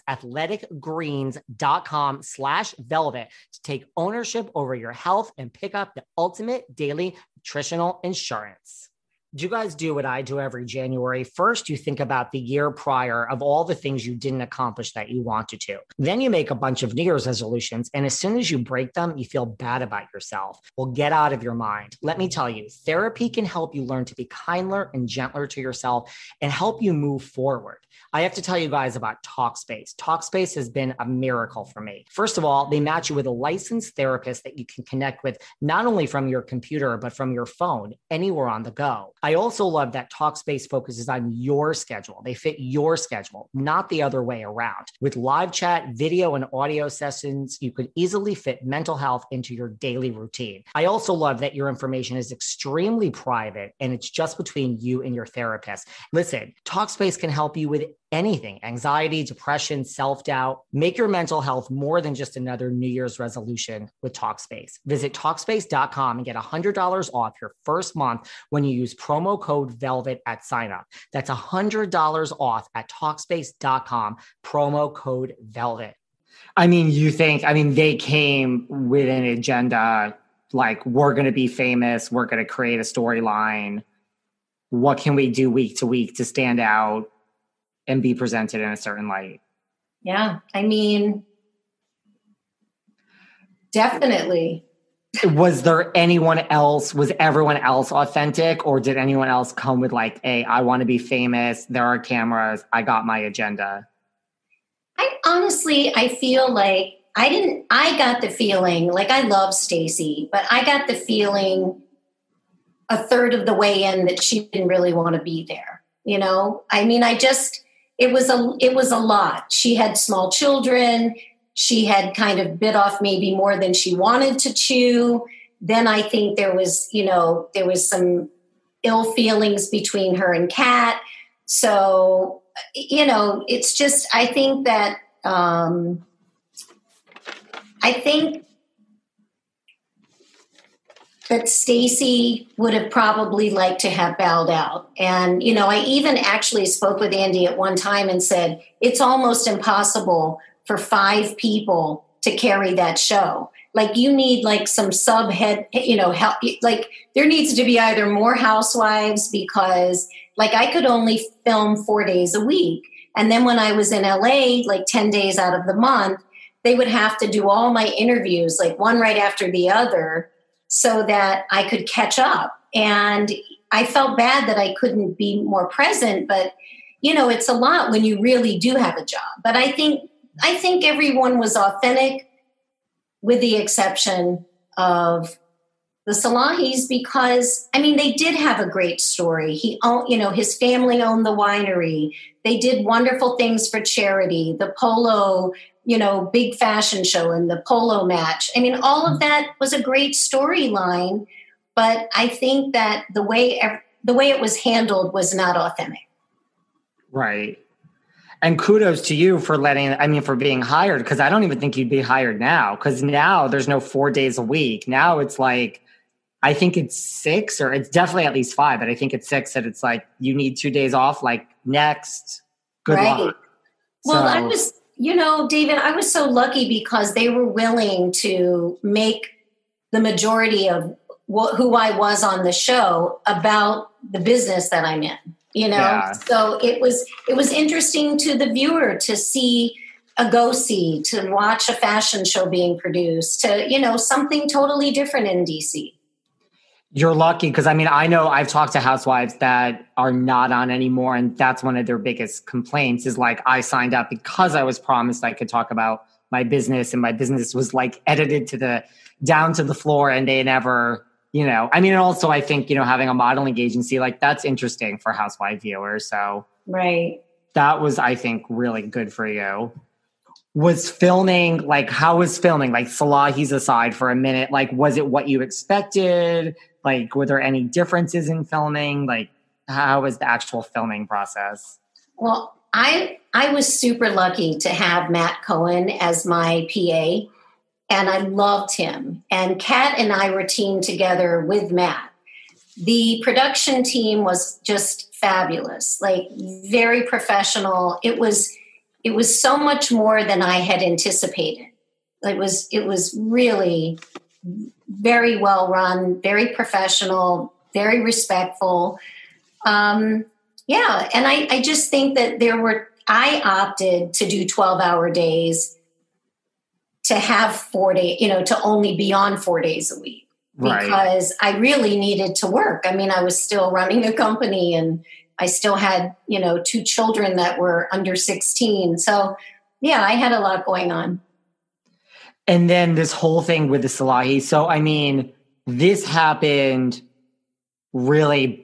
athleticgreens.com/velvet to take ownership over your health and pick up the ultimate daily nutritional insurance. Do you guys do what I do every January? First, you think about the year prior of all the things you didn't accomplish that you wanted to. Then you make a bunch of New Year's resolutions. And as soon as you break them, you feel bad about yourself. Well, get out of your mind. Let me tell you, therapy can help you learn to be kinder and gentler to yourself and help you move forward. I have to tell you guys about Talkspace. Talkspace has been a miracle for me. First of all, they match you with a licensed therapist that you can connect with not only from your computer, but from your phone, anywhere on the go. I also love that Talkspace focuses on your schedule. They fit your schedule, not the other way around. With live chat, video, and audio sessions, you could easily fit mental health into your daily routine. I also love that your information is extremely private and it's just between you and your therapist. Listen, Talkspace can help you with anything: anxiety, depression, self-doubt. Make your mental health more than just another New Year's resolution with Talkspace. Visit Talkspace.com and get $100 off your first month when you use promo code VELVET at sign up. That's $100 off at Talkspace.com, promo code VELVET. I mean, they came with an agenda like, we're going to be famous, we're going to create a storyline. What can we do week to week to stand out and be presented in a certain light? Yeah, I mean, definitely. Was everyone else authentic, or did anyone else come with like, hey, I want to be famous, there are cameras, I got my agenda? I feel like I got the feeling, like, I love Stacey, but I got the feeling a third of the way in that she didn't really want to be there. You know, I mean, it was a lot. She had small children. she had kind of bit off maybe more than she wanted to chew. Then I think there was some ill feelings between her and Kat. So, it's just, I think that, that Stacey would have probably liked to have bowed out. And, I even actually spoke with Andy at one time and said, it's almost impossible for 5 people to carry that show. Like, you need like some subhead, help. Like, there needs to be either more housewives, because like I could only film 4 days a week. And then when I was in LA, like 10 days out of the month, they would have to do all my interviews, like one right after the other, so that I could catch up. And I felt bad that I couldn't be more present, but it's a lot when you really do have a job. But I think everyone was authentic, with the exception of the Salahis, because they did have a great story. He owned, his family owned the winery. They did wonderful things for charity, the polo, big fashion show and the polo match. All of that was a great storyline, but I think that the way it was handled was not authentic. Right. And kudos to you for for being hired, because I don't even think you'd be hired now, because now there's no 4 days a week. Now it's like, I think it's 6, or it's definitely at least 5, but I think it's 6 that it's like, you need 2 days off, like next, good luck. Well, I was, David, I was so lucky because they were willing to make the majority of who I was on the show about the business that I'm in. Yeah. So it was interesting to the viewer to see to watch a fashion show being produced, to, something totally different in DC. You're lucky, because I know I've talked to housewives that are not on anymore, and that's one of their biggest complaints is like, I signed up because I was promised I could talk about my business, and my business was like edited down to the floor, and they never, and also I think, having a modeling agency, like that's interesting for housewife viewers. So right. That was, I think, really good for you. Was filming, like, how was filming? Like, Salahis aside for a minute, like, was it what you expected? Like, were there any differences in filming? Like, how was the actual filming process? Well, I was super lucky to have Matt Cohen as my PA, and I loved him. And Kat and I were teamed together with Matt. The production team was just fabulous, like very professional. It was so much more than I had anticipated. It was really very well run, very professional, very respectful. And I just think that I opted to do 12-hour days, to have 4 days, to only be on 4 days a week, because I really needed to work. I was still running a company, and I still had, 2 children that were under 16. So yeah, I had a lot going on. And then this whole thing with the Salahi. So, this happened really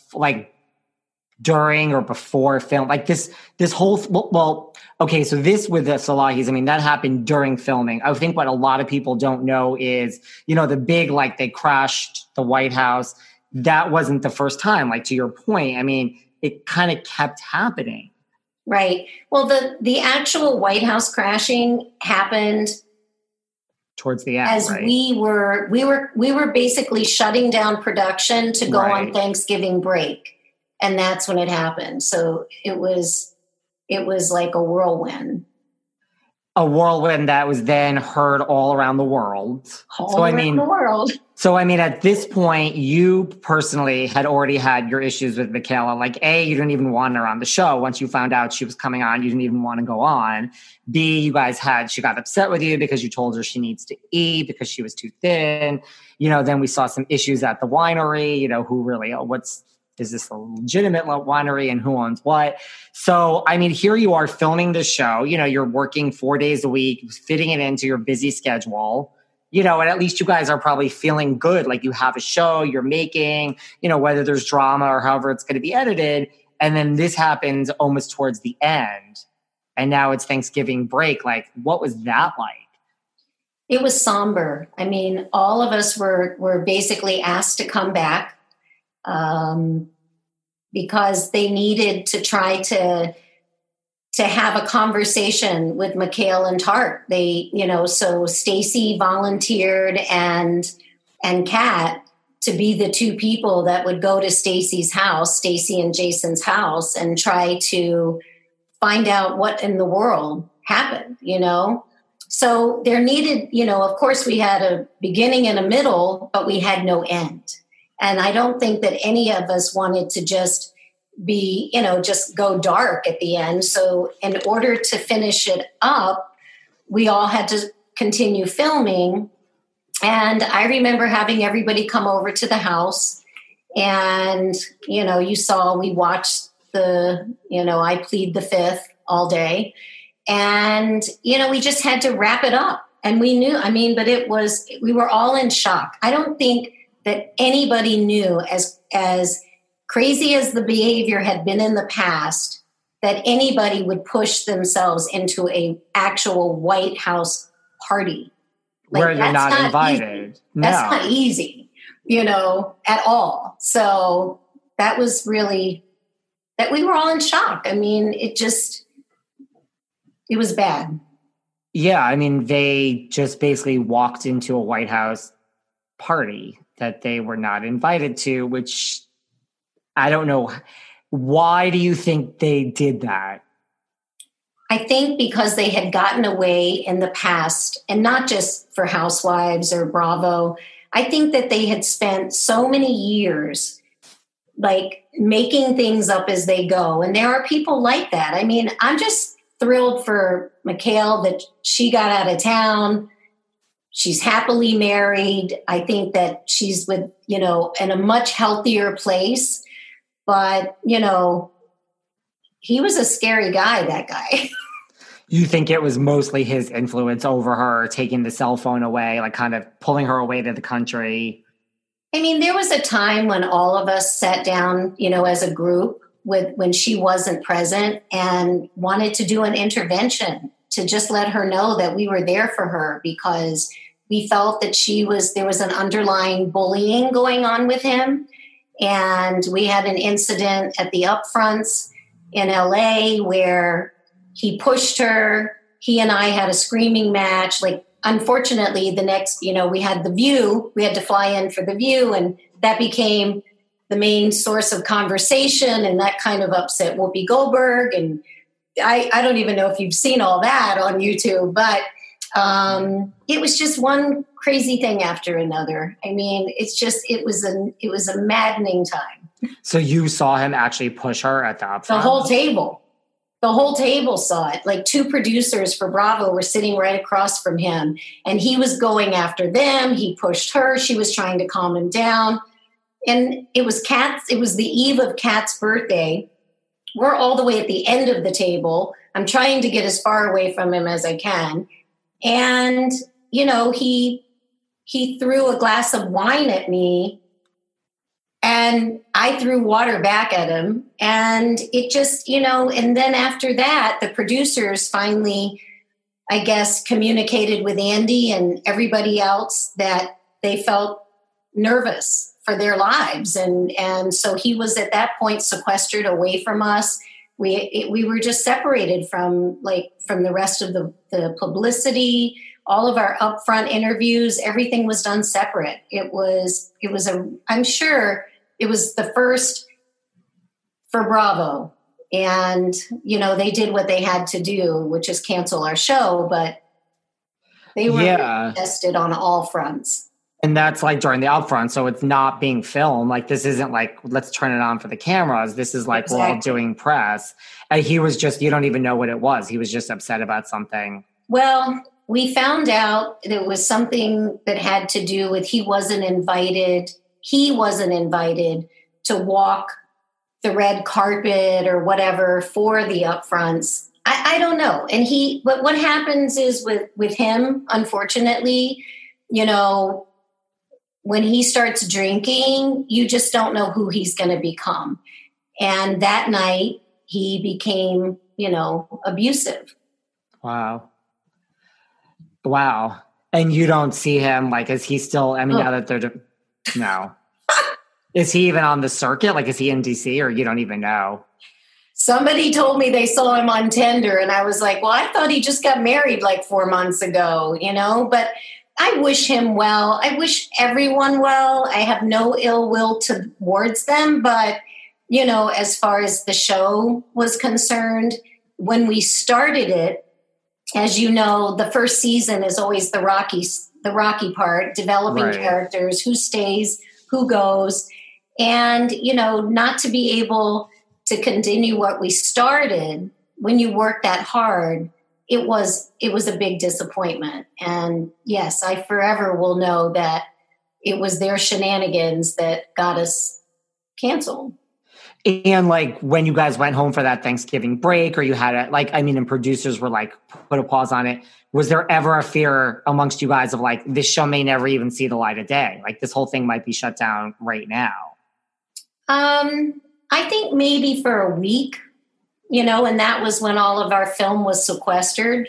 during or before film, like this whole, okay. So this with the Salahis, that happened during filming. I think what a lot of people don't know is, the big, like they crashed the White House. That wasn't the first time, like to your point. It kind of kept happening. Right. Well, the actual White House crashing happened towards the end, as right? we were basically shutting down production to go on Thanksgiving break. And that's when it happened. So it was like a whirlwind. A whirlwind that was then heard all around the world. The world. So, at this point, you personally had already had your issues with Michaela. Like, A, you didn't even want her on the show. Once you found out she was coming on, you didn't even want to go on. B, she got upset with you because you told her she needs to eat because she was too thin. Then we saw some issues at the winery, who really, is this a legitimate winery and who owns what? So, here you are filming the show, you're working 4 days a week, fitting it into your busy schedule, and at least you guys are probably feeling good. Like you have a show you're making, whether there's drama or however it's going to be edited. And then this happens almost towards the end. and now it's Thanksgiving break. Like, what was that like? It was somber. I mean, all of us were basically asked to come back because they needed to try to have a conversation with Mikhail and Tart. So Stacy volunteered and Kat to be the two people that would go to Stacy's house, Stacy and Jason's house, and try to find out what in the world happened, So there needed, of course we had a beginning and a middle, but we had no end. And I don't think that any of us wanted to just be, just go dark at the end. So in order to finish it up, we all had to continue filming. And I remember having everybody come over to the house and, you saw, we watched I Plead the Fifth all day. And, we just had to wrap it up. And we knew, we were all in shock. I don't think that anybody knew, as crazy as the behavior had been in the past, that anybody would push themselves into a actual White House party. Where you're not invited. No. That's not easy, at all. So that was really, that we were all in shock. I mean, it was bad. Yeah, they just basically walked into a White House party that they were not invited to, which I don't know. Why do you think they did that? I think because they had gotten away in the past, and not just for Housewives or Bravo. I think that they had spent so many years making things up as they go. And there are people like that. I'm just thrilled for Mikhail that she got out of town. She's happily married. I think that she's with, in a much healthier place. But, he was a scary guy, that guy. You think it was mostly his influence over her, taking the cell phone away, kind of pulling her away to the country? There was a time when all of us sat down, as a group when she wasn't present and wanted to do an intervention to just let her know that we were there for her, because we felt that there was an underlying bullying going on with him. And we had an incident at the Upfronts in LA where he pushed her. He and I had a screaming match. Unfortunately, the next, we had The View. We had to fly in for The View, and that became the main source of conversation, and that kind of upset Whoopi Goldberg. And I don't even know if you've seen all that on YouTube, but it was just one crazy thing after another. It was a maddening time. So you saw him actually push her at the Upfront? The whole table saw it. Two producers for Bravo were sitting right across from him, and he was going after them. He pushed her. She was trying to calm him down. And it was the eve of Kat's birthday. We're all the way at the end of the table. I'm trying to get as far away from him as I can. And, he threw a glass of wine at me, and I threw water back at him. And it just, and then after that, the producers finally, I guess, communicated with Andy and everybody else that they felt nervous for their lives. And so he was at that point sequestered away from us. We were just separated from the rest of the publicity, all of our upfront interviews, everything was done separate. I'm sure it was the first for Bravo. And, they did what they had to do, which is cancel our show, but they were tested on all fronts. And that's during the Upfront, so it's not being filmed. This isn't let's turn it on for the cameras. This is exactly. We're all doing press. And he was just, you don't even know what it was. He was just upset about something. Well, we found out that it was something that had to do with he wasn't invited to walk the red carpet or whatever for the Upfronts. I don't know. And but what happens is with him, unfortunately, when he starts drinking, you just don't know who he's going to become. And that night he became, abusive. Wow. And you don't see him, like, is he still, I mean, now that no. Is he even on the circuit? Like, is he in DC, or you don't even know? Somebody told me they saw him on Tinder, and I was like, well, I thought he just got married like 4 months ago, but I wish him well. I wish everyone well. I have no ill will towards them. But, as far as the show was concerned, when we started it, as you know, the first season is always the rocky part, developing characters, who stays, who goes. And, not to be able to continue what we started when you work that hard, it was a big disappointment. And yes, I forever will know that it was their shenanigans that got us canceled. And like when you guys went home for that Thanksgiving break, or you had and producers were like, put a pause on it. Was there ever a fear amongst you guys of like, this show may never even see the light of day? Like this whole thing might be shut down right now. I think maybe for a week, and that was when all of our film was sequestered.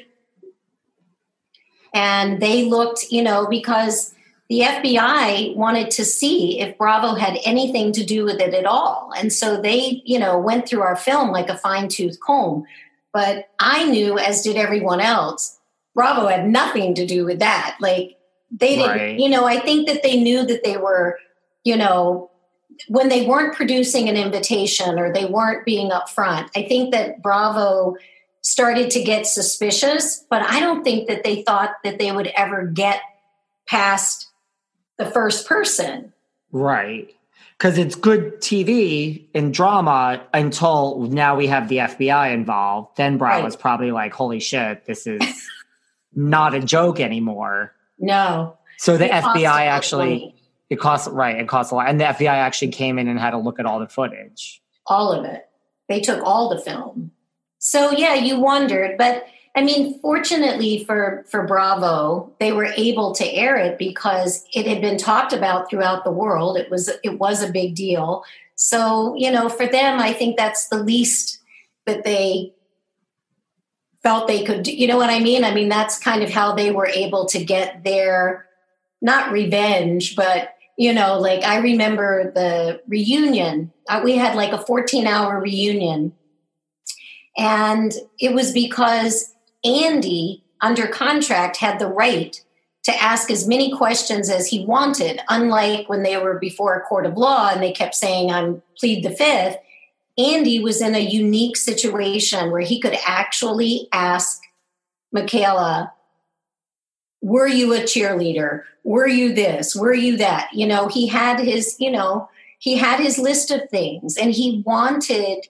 And they looked, because the FBI wanted to see if Bravo had anything to do with it at all. And so they, went through our film like a fine-tooth comb. But I knew, as did everyone else, Bravo had nothing to do with that. Like they didn't, I think that they knew that they were, when they weren't producing an invitation or they weren't being upfront, I think that Bravo started to get suspicious, but I don't think that they thought that they would ever get past the first person. Right. Because it's good TV and drama until now we have the FBI involved. Then Bravo's probably like, holy shit, this is not a joke anymore. No. So the FBI actually... It costs a lot. And the FBI actually came in and had a look at all the footage. All of it. They took all the film. So, yeah, you wondered. But, I mean, fortunately for Bravo, they were able to air it because it had been talked about throughout the world. It was a big deal. So, for them, I think that's the least that they felt they could do. You know what I mean? I mean, that's kind of how they were able to get their, not revenge, but like I remember the reunion. We had like a 14-hour reunion. And it was because Andy, under contract, had the right to ask as many questions as he wanted. Unlike when they were before a court of law and they kept saying, I'm plead the fifth. Andy was in a unique situation where he could actually ask Michaela, were you a cheerleader? Were you this? Were you that? He had his list of things, and he wanted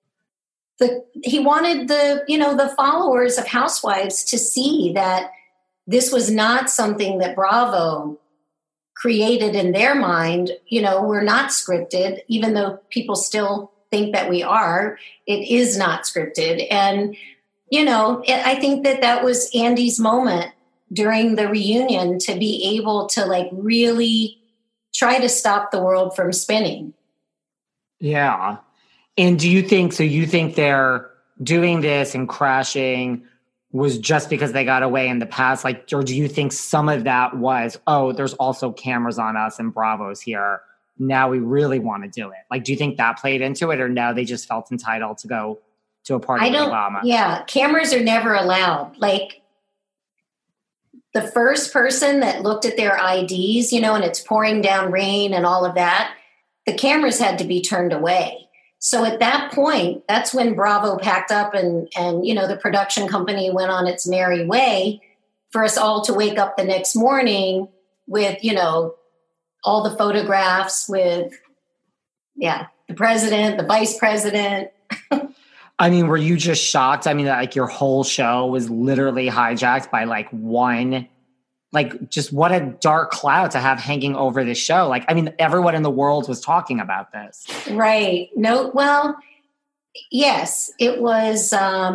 the followers of Housewives to see that this was not something that Bravo created in their mind. We're not scripted, even though people still think that we are. It is not scripted. And, I think that was Andy's moment during the reunion to be able to like really try to stop the world from spinning. Yeah. And you think they're doing this and crashing was just because they got away in the past? Like, or do you think some of that was, there's also cameras on us and Bravo's here. Now we really want to do it. Like, do you think that played into it, or no, they just felt entitled to go to a party with Obama? Yeah. Cameras are never allowed. Like, the first person that looked at their IDs, and it's pouring down rain and all of that, the cameras had to be turned away. So at that point, that's when Bravo packed up and the production company went on its merry way for us all to wake up the next morning with, all the photographs with, the president, the vice president. I mean, were you just shocked? I mean, like your whole show was literally hijacked by like one, like just what a dark cloud to have hanging over this show. Like, I mean, everyone in the world was talking about this. Right. No, well, yes, it was,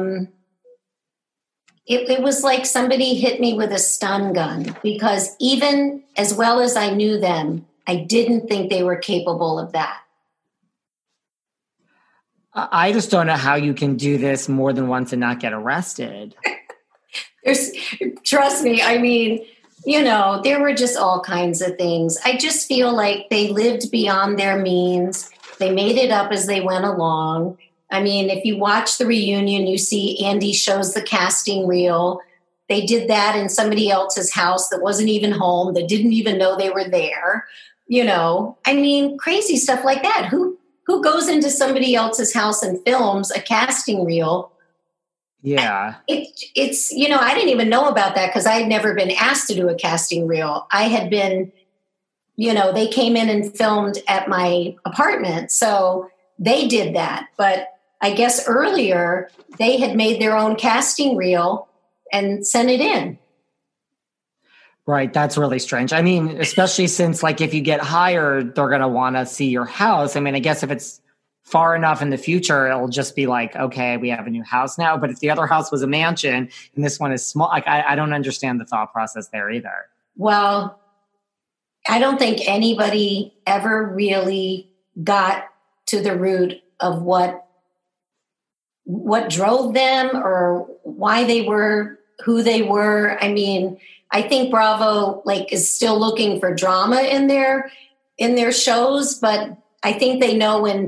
it was like somebody hit me with a stun gun, because even as well as I knew them, I didn't think they were capable of that. I just don't know how you can do this more than once and not get arrested. Trust me, I mean, you know, there were just all kinds of things. I just feel like they lived beyond their means. They made it up as they went along. I mean, if you watch the reunion, you see Andy shows the casting reel. They did that in somebody else's house that wasn't even home, that didn't even know they were there. You know, I mean, crazy stuff like that. Who goes into somebody else's house and films a casting reel? Yeah. It's, you know, I didn't even know about that because I had never been asked to do a casting reel. I had been, you know, they came in and filmed at my apartment. So they did that. But I guess earlier they had made their own casting reel and sent it in. Right. That's really strange. I mean, especially since like if you get hired, they're going to want to see your house. I mean, I guess if it's far enough in the future, it'll just be like, okay, we have a new house now. But if the other house was a mansion and this one is small, like I don't understand the thought process there either. Well, I don't think anybody ever really got to the root of what drove them or why they were who they were. I mean, I think Bravo like is still looking for drama in their shows, but I think they know when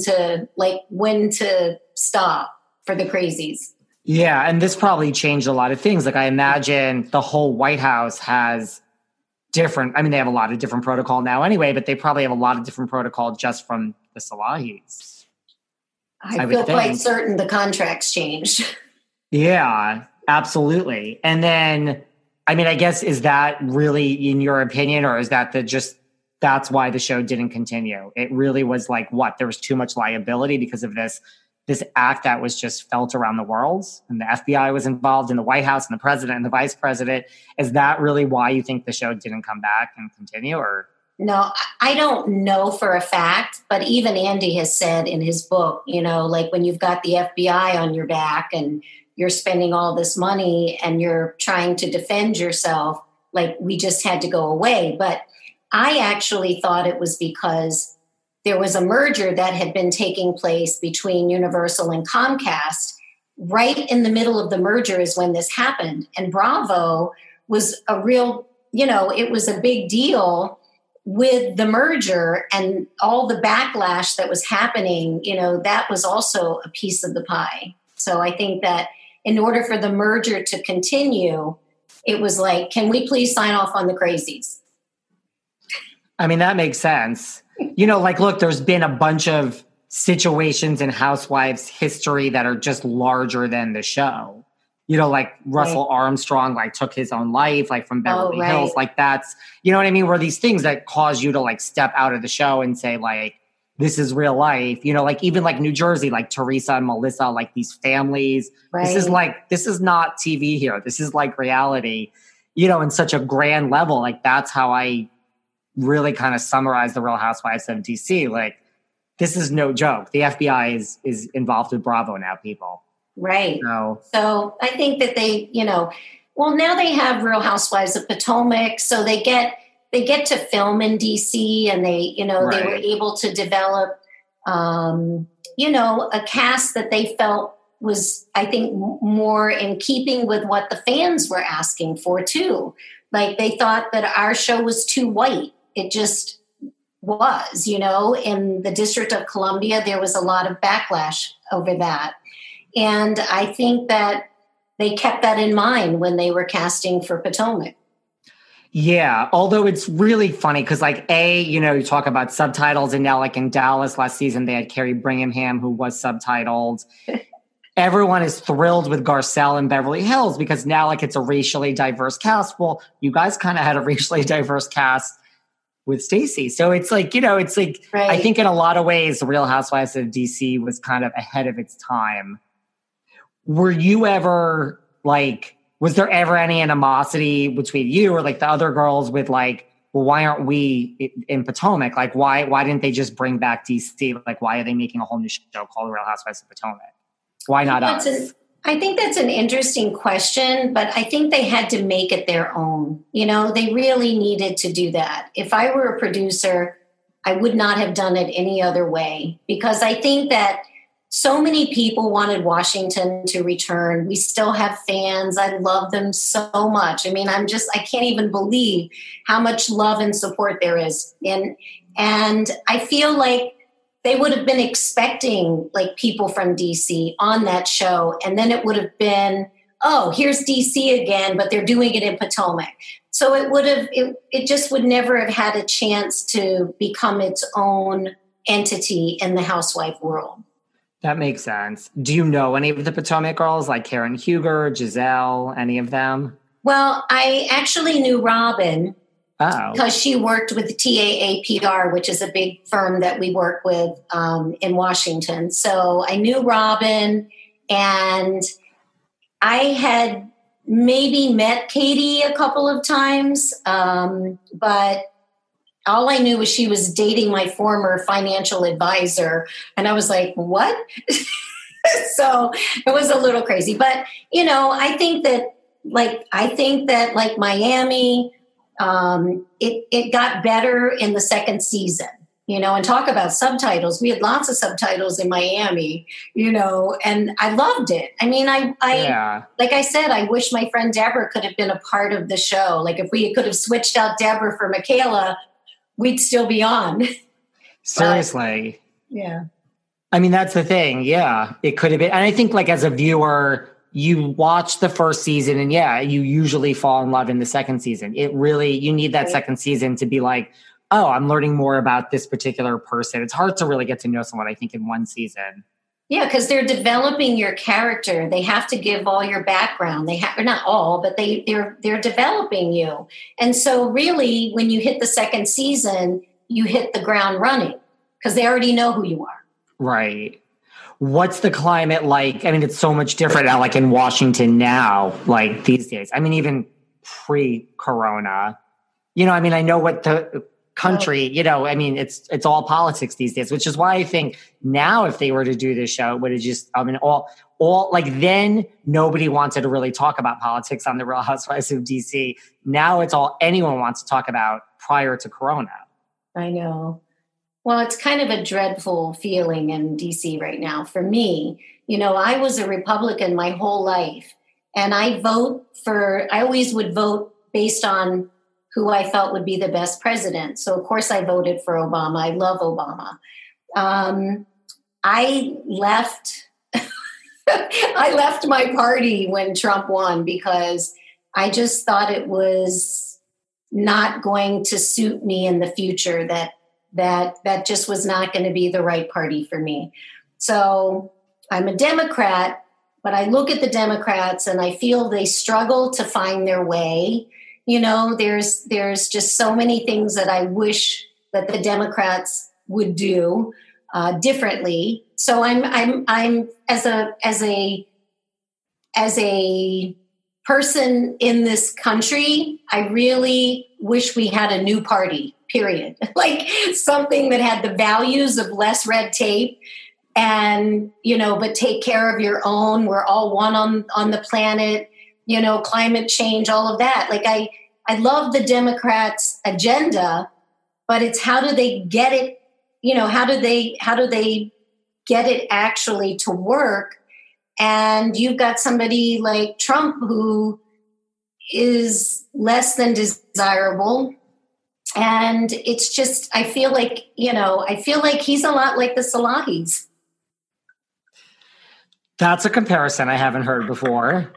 to stop for the crazies. Yeah, and this probably changed a lot of things. Like I imagine the whole White House has different, I mean, they have a lot of different protocol now anyway, but they probably have a lot of different protocol just from the Salahis. I feel quite certain the contracts changed. Yeah, absolutely. And then, I mean, I guess, is that really in your opinion, or is that that's why the show didn't continue? It really was like, what? There was too much liability because of this act that was just felt around the world, and the FBI was involved in the White House and the president and the vice president. Is that really why you think the show didn't come back and continue? Or no, I don't know for a fact, but even Andy has said in his book, you know, like when you've got the FBI on your back and you're spending all this money and you're trying to defend yourself, like we just had to go away. But I actually thought it was because there was a merger that had been taking place between Universal and Comcast. Right in the middle of the merger is when this happened. And Bravo was a real, you know, it was a big deal with the merger and all the backlash that was happening. You know, that was also a piece of the pie. So I think that in order for the merger to continue, it was like, can we please sign off on the crazies? I mean, that makes sense. You know, like, look, there's been a bunch of situations in Housewives history that are just larger than the show. You know, like Russell Armstrong, like took his own life, like from Beverly Hills. Like that's, you know what I mean? Where these things that cause you to like step out of the show and say like, this is real life. You know, like even like New Jersey, like Teresa and Melissa, like these families. Right. This is not TV here. This is like reality, you know, in such a grand level. Like that's how I really kind of summarize the Real Housewives of DC. Like this is no joke. The FBI is involved with Bravo now, people. Right. So I think that they, you know, well, now they have Real Housewives of Potomac. So they get to film in DC and they, you know, they were able to develop, you know, a cast that they felt was, I think, more in keeping with what the fans were asking for too. Like they thought that our show was too white. It just was, you know, in the District of Columbia, there was a lot of backlash over that. And I think that they kept that in mind when they were casting for Potomac. Yeah, although it's really funny because, like, you know, you talk about subtitles, and now, like, in Dallas last season, they had Carrie Bringham, who was subtitled. Everyone is thrilled with Garcelle and Beverly Hills because now, like, it's a racially diverse cast. Well, you guys kind of had a racially diverse cast with Stacey. So it's like, you know, it's like, I think in a lot of ways, the Real Housewives of DC was kind of ahead of its time. Were you ever like, was there ever any animosity between you or like the other girls with like, well, why aren't we in Potomac? Like, why didn't they just bring back DC? Like, why are they making a whole new show called The Real Housewives of Potomac? Why not us? I think that's an interesting question, but I think they had to make it their own. You know, they really needed to do that. If I were a producer, I would not have done it any other way because I think that so many people wanted Washington to return. We still have fans. I love them so much. I mean, I can't even believe how much love and support there is. And I feel like they would have been expecting like people from DC on that show. And then it would have been, oh, here's DC again, but they're doing it in Potomac. So it just would never have had a chance to become its own entity in the housewife world. That makes sense. Do you know any of the Potomac girls, like Karen Huger, Giselle, any of them? Well, I actually knew Robin. Oh. Because she worked with TAA PR, which is a big firm that we work with in Washington. So I knew Robin, and I had maybe met Katie a couple of times, but all I knew was she was dating my former financial advisor. And I was like, what? So it was a little crazy. But, I think that Miami, it got better in the second season, and talk about subtitles. We had lots of subtitles in Miami, and I loved it. I mean, like I said, I wish my friend Deborah could have been a part of the show. Like if we could have switched out Deborah for Michaela, we'd still be on. Seriously. Yeah. I mean, that's the thing. Yeah, it could have been. And I think like as a viewer, you watch the first season and you usually fall in love in the second season. You need that second season to be like, oh, I'm learning more about this particular person. It's hard to really get to know someone, I think, in one season. Yeah, because they're developing your character. They have to give all your background. Or not all, but they're developing you. And so really, when you hit the second season, you hit the ground running because they already know who you are. Right. What's the climate like? I mean, it's so much different now, like in Washington now, like these days. I mean, even pre-corona, I know what the country, I mean, it's all politics these days, which is why I think now if they were to do this show, it would have just, all like then nobody wanted to really talk about politics on the Real Housewives of DC. Now it's all anyone wants to talk about prior to corona. I know. Well, it's kind of a dreadful feeling in DC right now. For me, I was a Republican my whole life, and I always would vote based on who I felt would be the best president. So, of course, I voted for Obama. I love Obama. I left my party when Trump won because I just thought it was not going to suit me in the future, that just was not going to be the right party for me. So I'm a Democrat, but I look at the Democrats and I feel they struggle to find their way. There's just so many things that I wish that the Democrats would do differently. So I'm as a person in this country, I really wish we had a new party. Period. Like something that had the values of less red tape and, but take care of your own. We're all one on the planet, climate change, all of that. Like I love the Democrats' agenda, but it's how do they get it, how do they get it actually to work? And you've got somebody like Trump who is less than desirable. And it's just, I feel like he's a lot like the Salahis. That's a comparison I haven't heard before.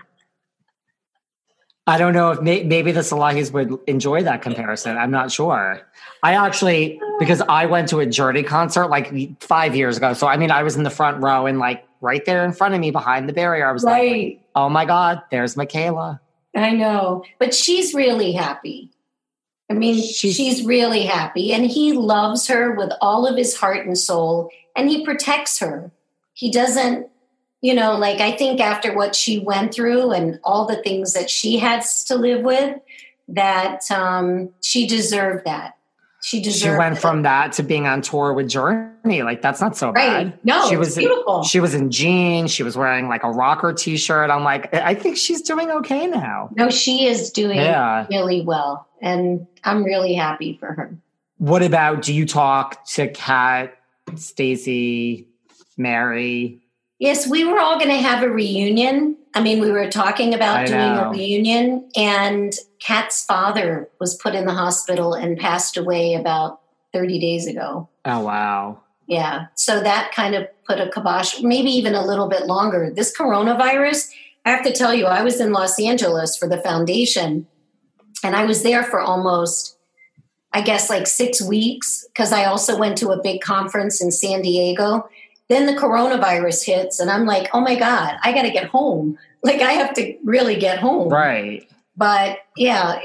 I don't know if maybe the Salahis would enjoy that comparison. I'm not sure. I actually, because I went to a Journey concert like 5 years ago. So, I was in the front row and like right there in front of me behind the barrier, I was like, oh my God, there's Michaela. I know, but she's really happy. I mean, she's really happy, and he loves her with all of his heart and soul, and he protects her. He doesn't, I think after what she went through and all the things that she has to live with, that she deserved that. She went from that to being on tour with Journey. Like, that's not so bad. No, she was beautiful. She was in jeans. She was wearing like a rocker t-shirt. I'm like, I think she's doing okay now. No, she is doing really well. And I'm really happy for her. What about, do you talk to Kat, Stacey, Mary. Yes, we were all going to have a reunion. I mean, we were talking about doing a reunion, and Kat's father was put in the hospital and passed away about 30 days ago. Oh, wow. Yeah. So that kind of put a kibosh, maybe even a little bit longer. This coronavirus, I have to tell you, I was in Los Angeles for the foundation, and I was there for almost, I guess, like 6 weeks, because I also went to a big conference in San Diego. Then the coronavirus hits, and I'm like, oh my God, I got to get home. Like, I have to really get home. Right. But yeah,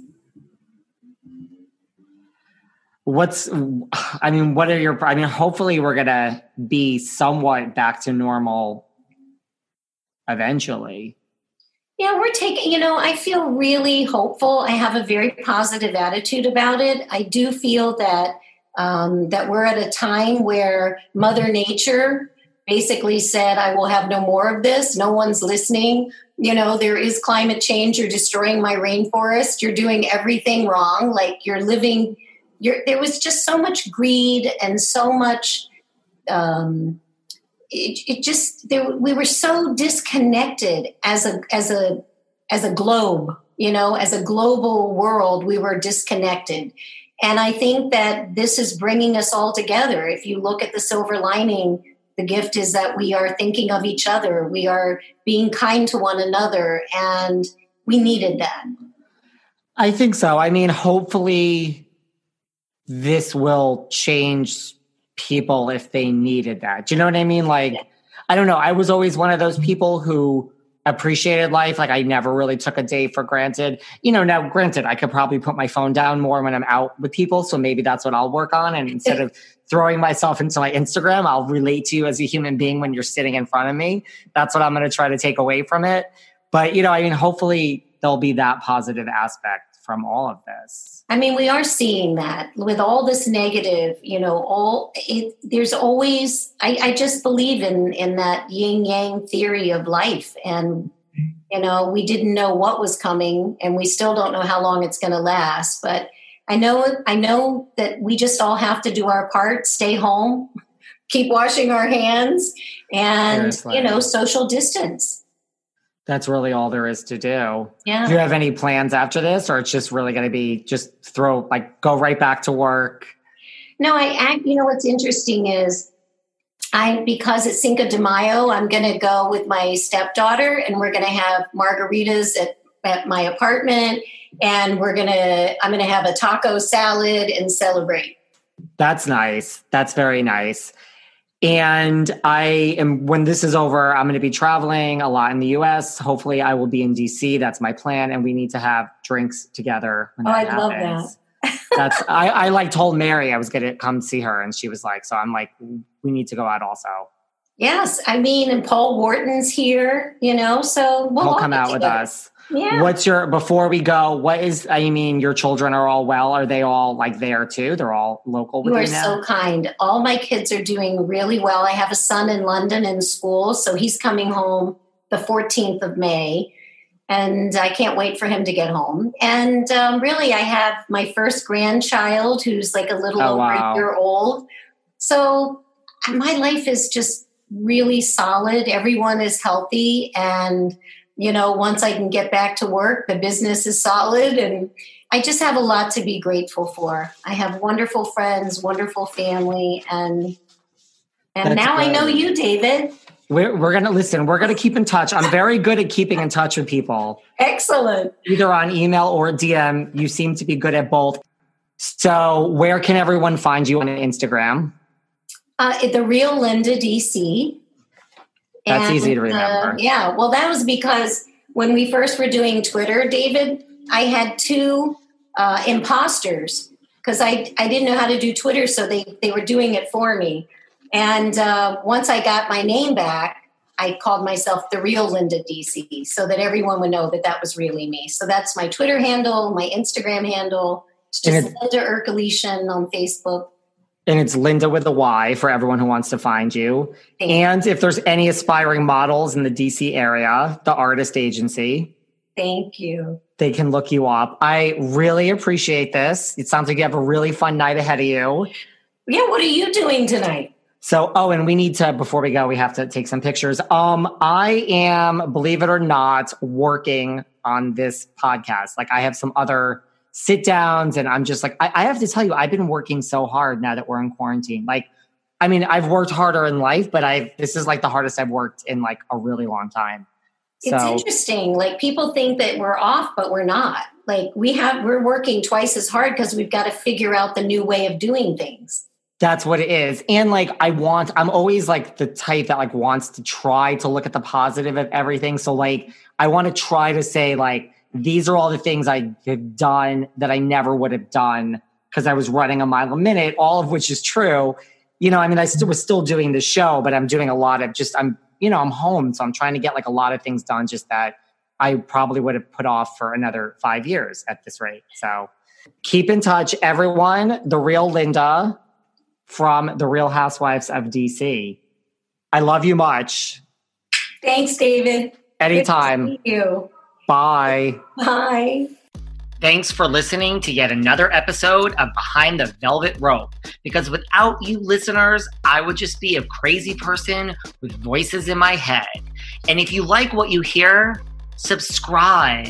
what are your, hopefully we're going to be somewhat back to normal eventually. Yeah, we're taking, I feel really hopeful. I have a very positive attitude about it. I do feel that we're at a time where Mother Nature basically said, I will have no more of this. No one's listening. There is climate change. You're destroying my rainforest. You're doing everything wrong. Like there was just so much greed and so much, we were so disconnected as a globe, as a global world, we were disconnected. And I think that this is bringing us all together. If you look at the silver lining, the gift is that we are thinking of each other. We are being kind to one another, and we needed that. I think so. Hopefully this will change people if they needed that. Do you know what I mean? Like, yeah. I don't know. I was always one of those people who appreciated life. Like, I never really took a day for granted. Now granted, I could probably put my phone down more when I'm out with people. So maybe that's what I'll work on. And instead of throwing myself into my Instagram, I'll relate to you as a human being when you're sitting in front of me. That's what I'm going to try to take away from it. But, hopefully there'll be that positive aspect from all of this. We are seeing that with all this negative, there's always, I just believe in that yin yang theory of life. And, we didn't know what was coming, and we still don't know how long it's going to last. But I know that we just all have to do our part, stay home, keep washing our hands, and, social distance. That's really all there is to do. Yeah. Do you have any plans after this, or it's just really going to be go right back to work? No, what's interesting is because it's Cinco de Mayo, I'm going to go with my stepdaughter, and we're going to have margaritas at my apartment, and I'm going to have a taco salad and celebrate. That's nice. That's very nice. And when this is over, I'm going to be traveling a lot in the US. Hopefully I will be in DC. That's my plan. And we need to have drinks together. I'd love that. I told Mary I was going to come see her, and she was like, so I'm like, we need to go out also. Yes. And Paul Wharton's here, so he'll come out with us. Yeah. Before we go, your children are all well? Are they all there too? They're all local with you now? You are so kind. All my kids are doing really well. I have a son in London in school, so he's coming home the 14th of May, and I can't wait for him to get home. And really, I have my first grandchild who's like a little over a year old. So my life is just really solid. Everyone is healthy, and once I can get back to work, the business is solid, and I just have a lot to be grateful for. I have wonderful friends, wonderful family, and now good. I know you, David. We're going to listen. We're going to keep in touch. I'm very good at keeping in touch with people. Excellent. Either on email or DM. You seem to be good at both. So where can everyone find you on Instagram? The Real Linda DC. That's easy to remember. Well, that was because when we first were doing Twitter, David, I had two imposters because I didn't know how to do Twitter, so they were doing it for me. And once I got my name back, I called myself The Real Linda DC so that everyone would know that was really me. So that's my Twitter handle, my Instagram handle. It's just Linda Erkeletian on Facebook. And it's Linda with a Y for everyone who wants to find you. And if there's any aspiring models in the DC area, the Artist Agency. Thank you. They can look you up. I really appreciate this. It sounds like you have a really fun night ahead of you. Yeah, what are you doing tonight? So, and we need to, before we go, we have to take some pictures. I am, believe it or not, working on this podcast. Like I have some other sit downs and I'm just like, I have to tell you, I've been working so hard now that we're in quarantine. Like, I mean, I've worked harder in life, but this is like the hardest I've worked in like a really long time. It's interesting. Like people think that we're off, but we're not. Like we're working twice as hard because we've got to figure out the new way of doing things. That's what it is. And like, I'm always like the type that like wants to try to look at the positive of everything. So like, I want to try to say like, these are all the things I have done that I never would have done because I was running a mile a minute, all of which is true. You know, I mean, I was still doing the show, but I'm doing a lot of I'm home. So I'm trying to get like a lot of things done just that I probably would have put off for another 5 years at this rate. So keep in touch, everyone. The Real Linda from The Real Housewives of DC. I love you much. Thanks, David. Anytime. Good to see you. Bye. Bye. Thanks for listening to yet another episode of Behind the Velvet Rope. Because without you listeners, I would just be a crazy person with voices in my head. And if you like what you hear, subscribe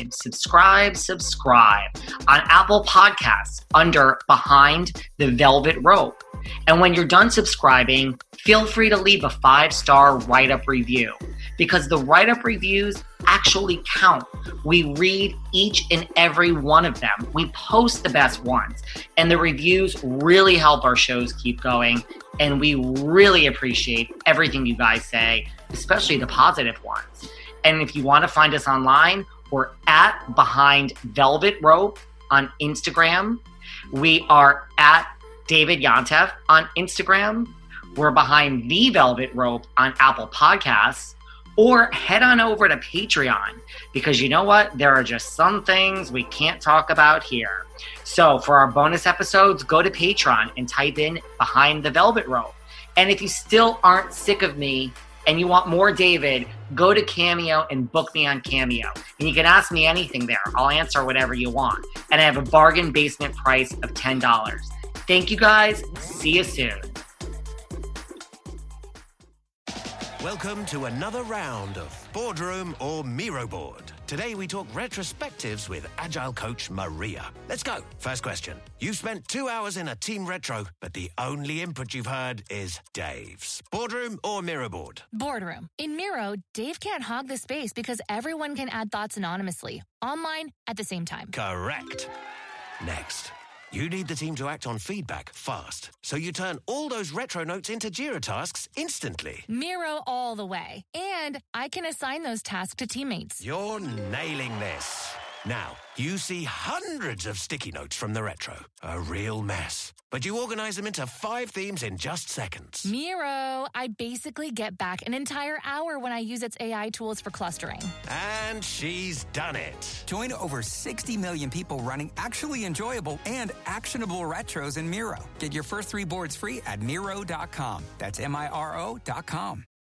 on Apple Podcasts under Behind the Velvet Rope. And when you're done subscribing, feel free to leave a 5-star write-up review because the write-up reviews actually count. We read each and every one of them. We post the best ones, and the reviews really help our shows keep going. And we really appreciate everything you guys say, especially the positive ones. And if you want to find us online, we're at Behind Velvet Rope on Instagram. We are at David Yontef on Instagram. We're Behind the Velvet Rope on Apple Podcasts. Or head on over to Patreon because you know what? There are just some things we can't talk about here. So for our bonus episodes, go to Patreon and type in Behind the Velvet Rope. And if you still aren't sick of me and you want more David, go to Cameo and book me on Cameo. And you can ask me anything there. I'll answer whatever you want. And I have a bargain basement price of $10. Thank you guys. See you soon. Welcome to another round of Boardroom or Miro Board. Today we talk retrospectives with Agile coach Maria. Let's go. First question. You've spent 2 hours in a team retro, but the only input you've heard is Dave's. Boardroom or Miro Board? Boardroom. In Miro, Dave can't hog the space because everyone can add thoughts anonymously, online at the same time. Correct. Next. You need the team to act on feedback fast, so you turn all those retro notes into Jira tasks instantly. Miro all the way. And I can assign those tasks to teammates. You're nailing this. Now, you see hundreds of sticky notes from the retro. A real mess. But you organize them into 5 themes in just seconds. Miro, I basically get back an entire hour when I use its AI tools for clustering. And she's done it. Join over 60 million people running actually enjoyable and actionable retros in Miro. Get your first 3 boards free at Miro.com. That's Miro.com.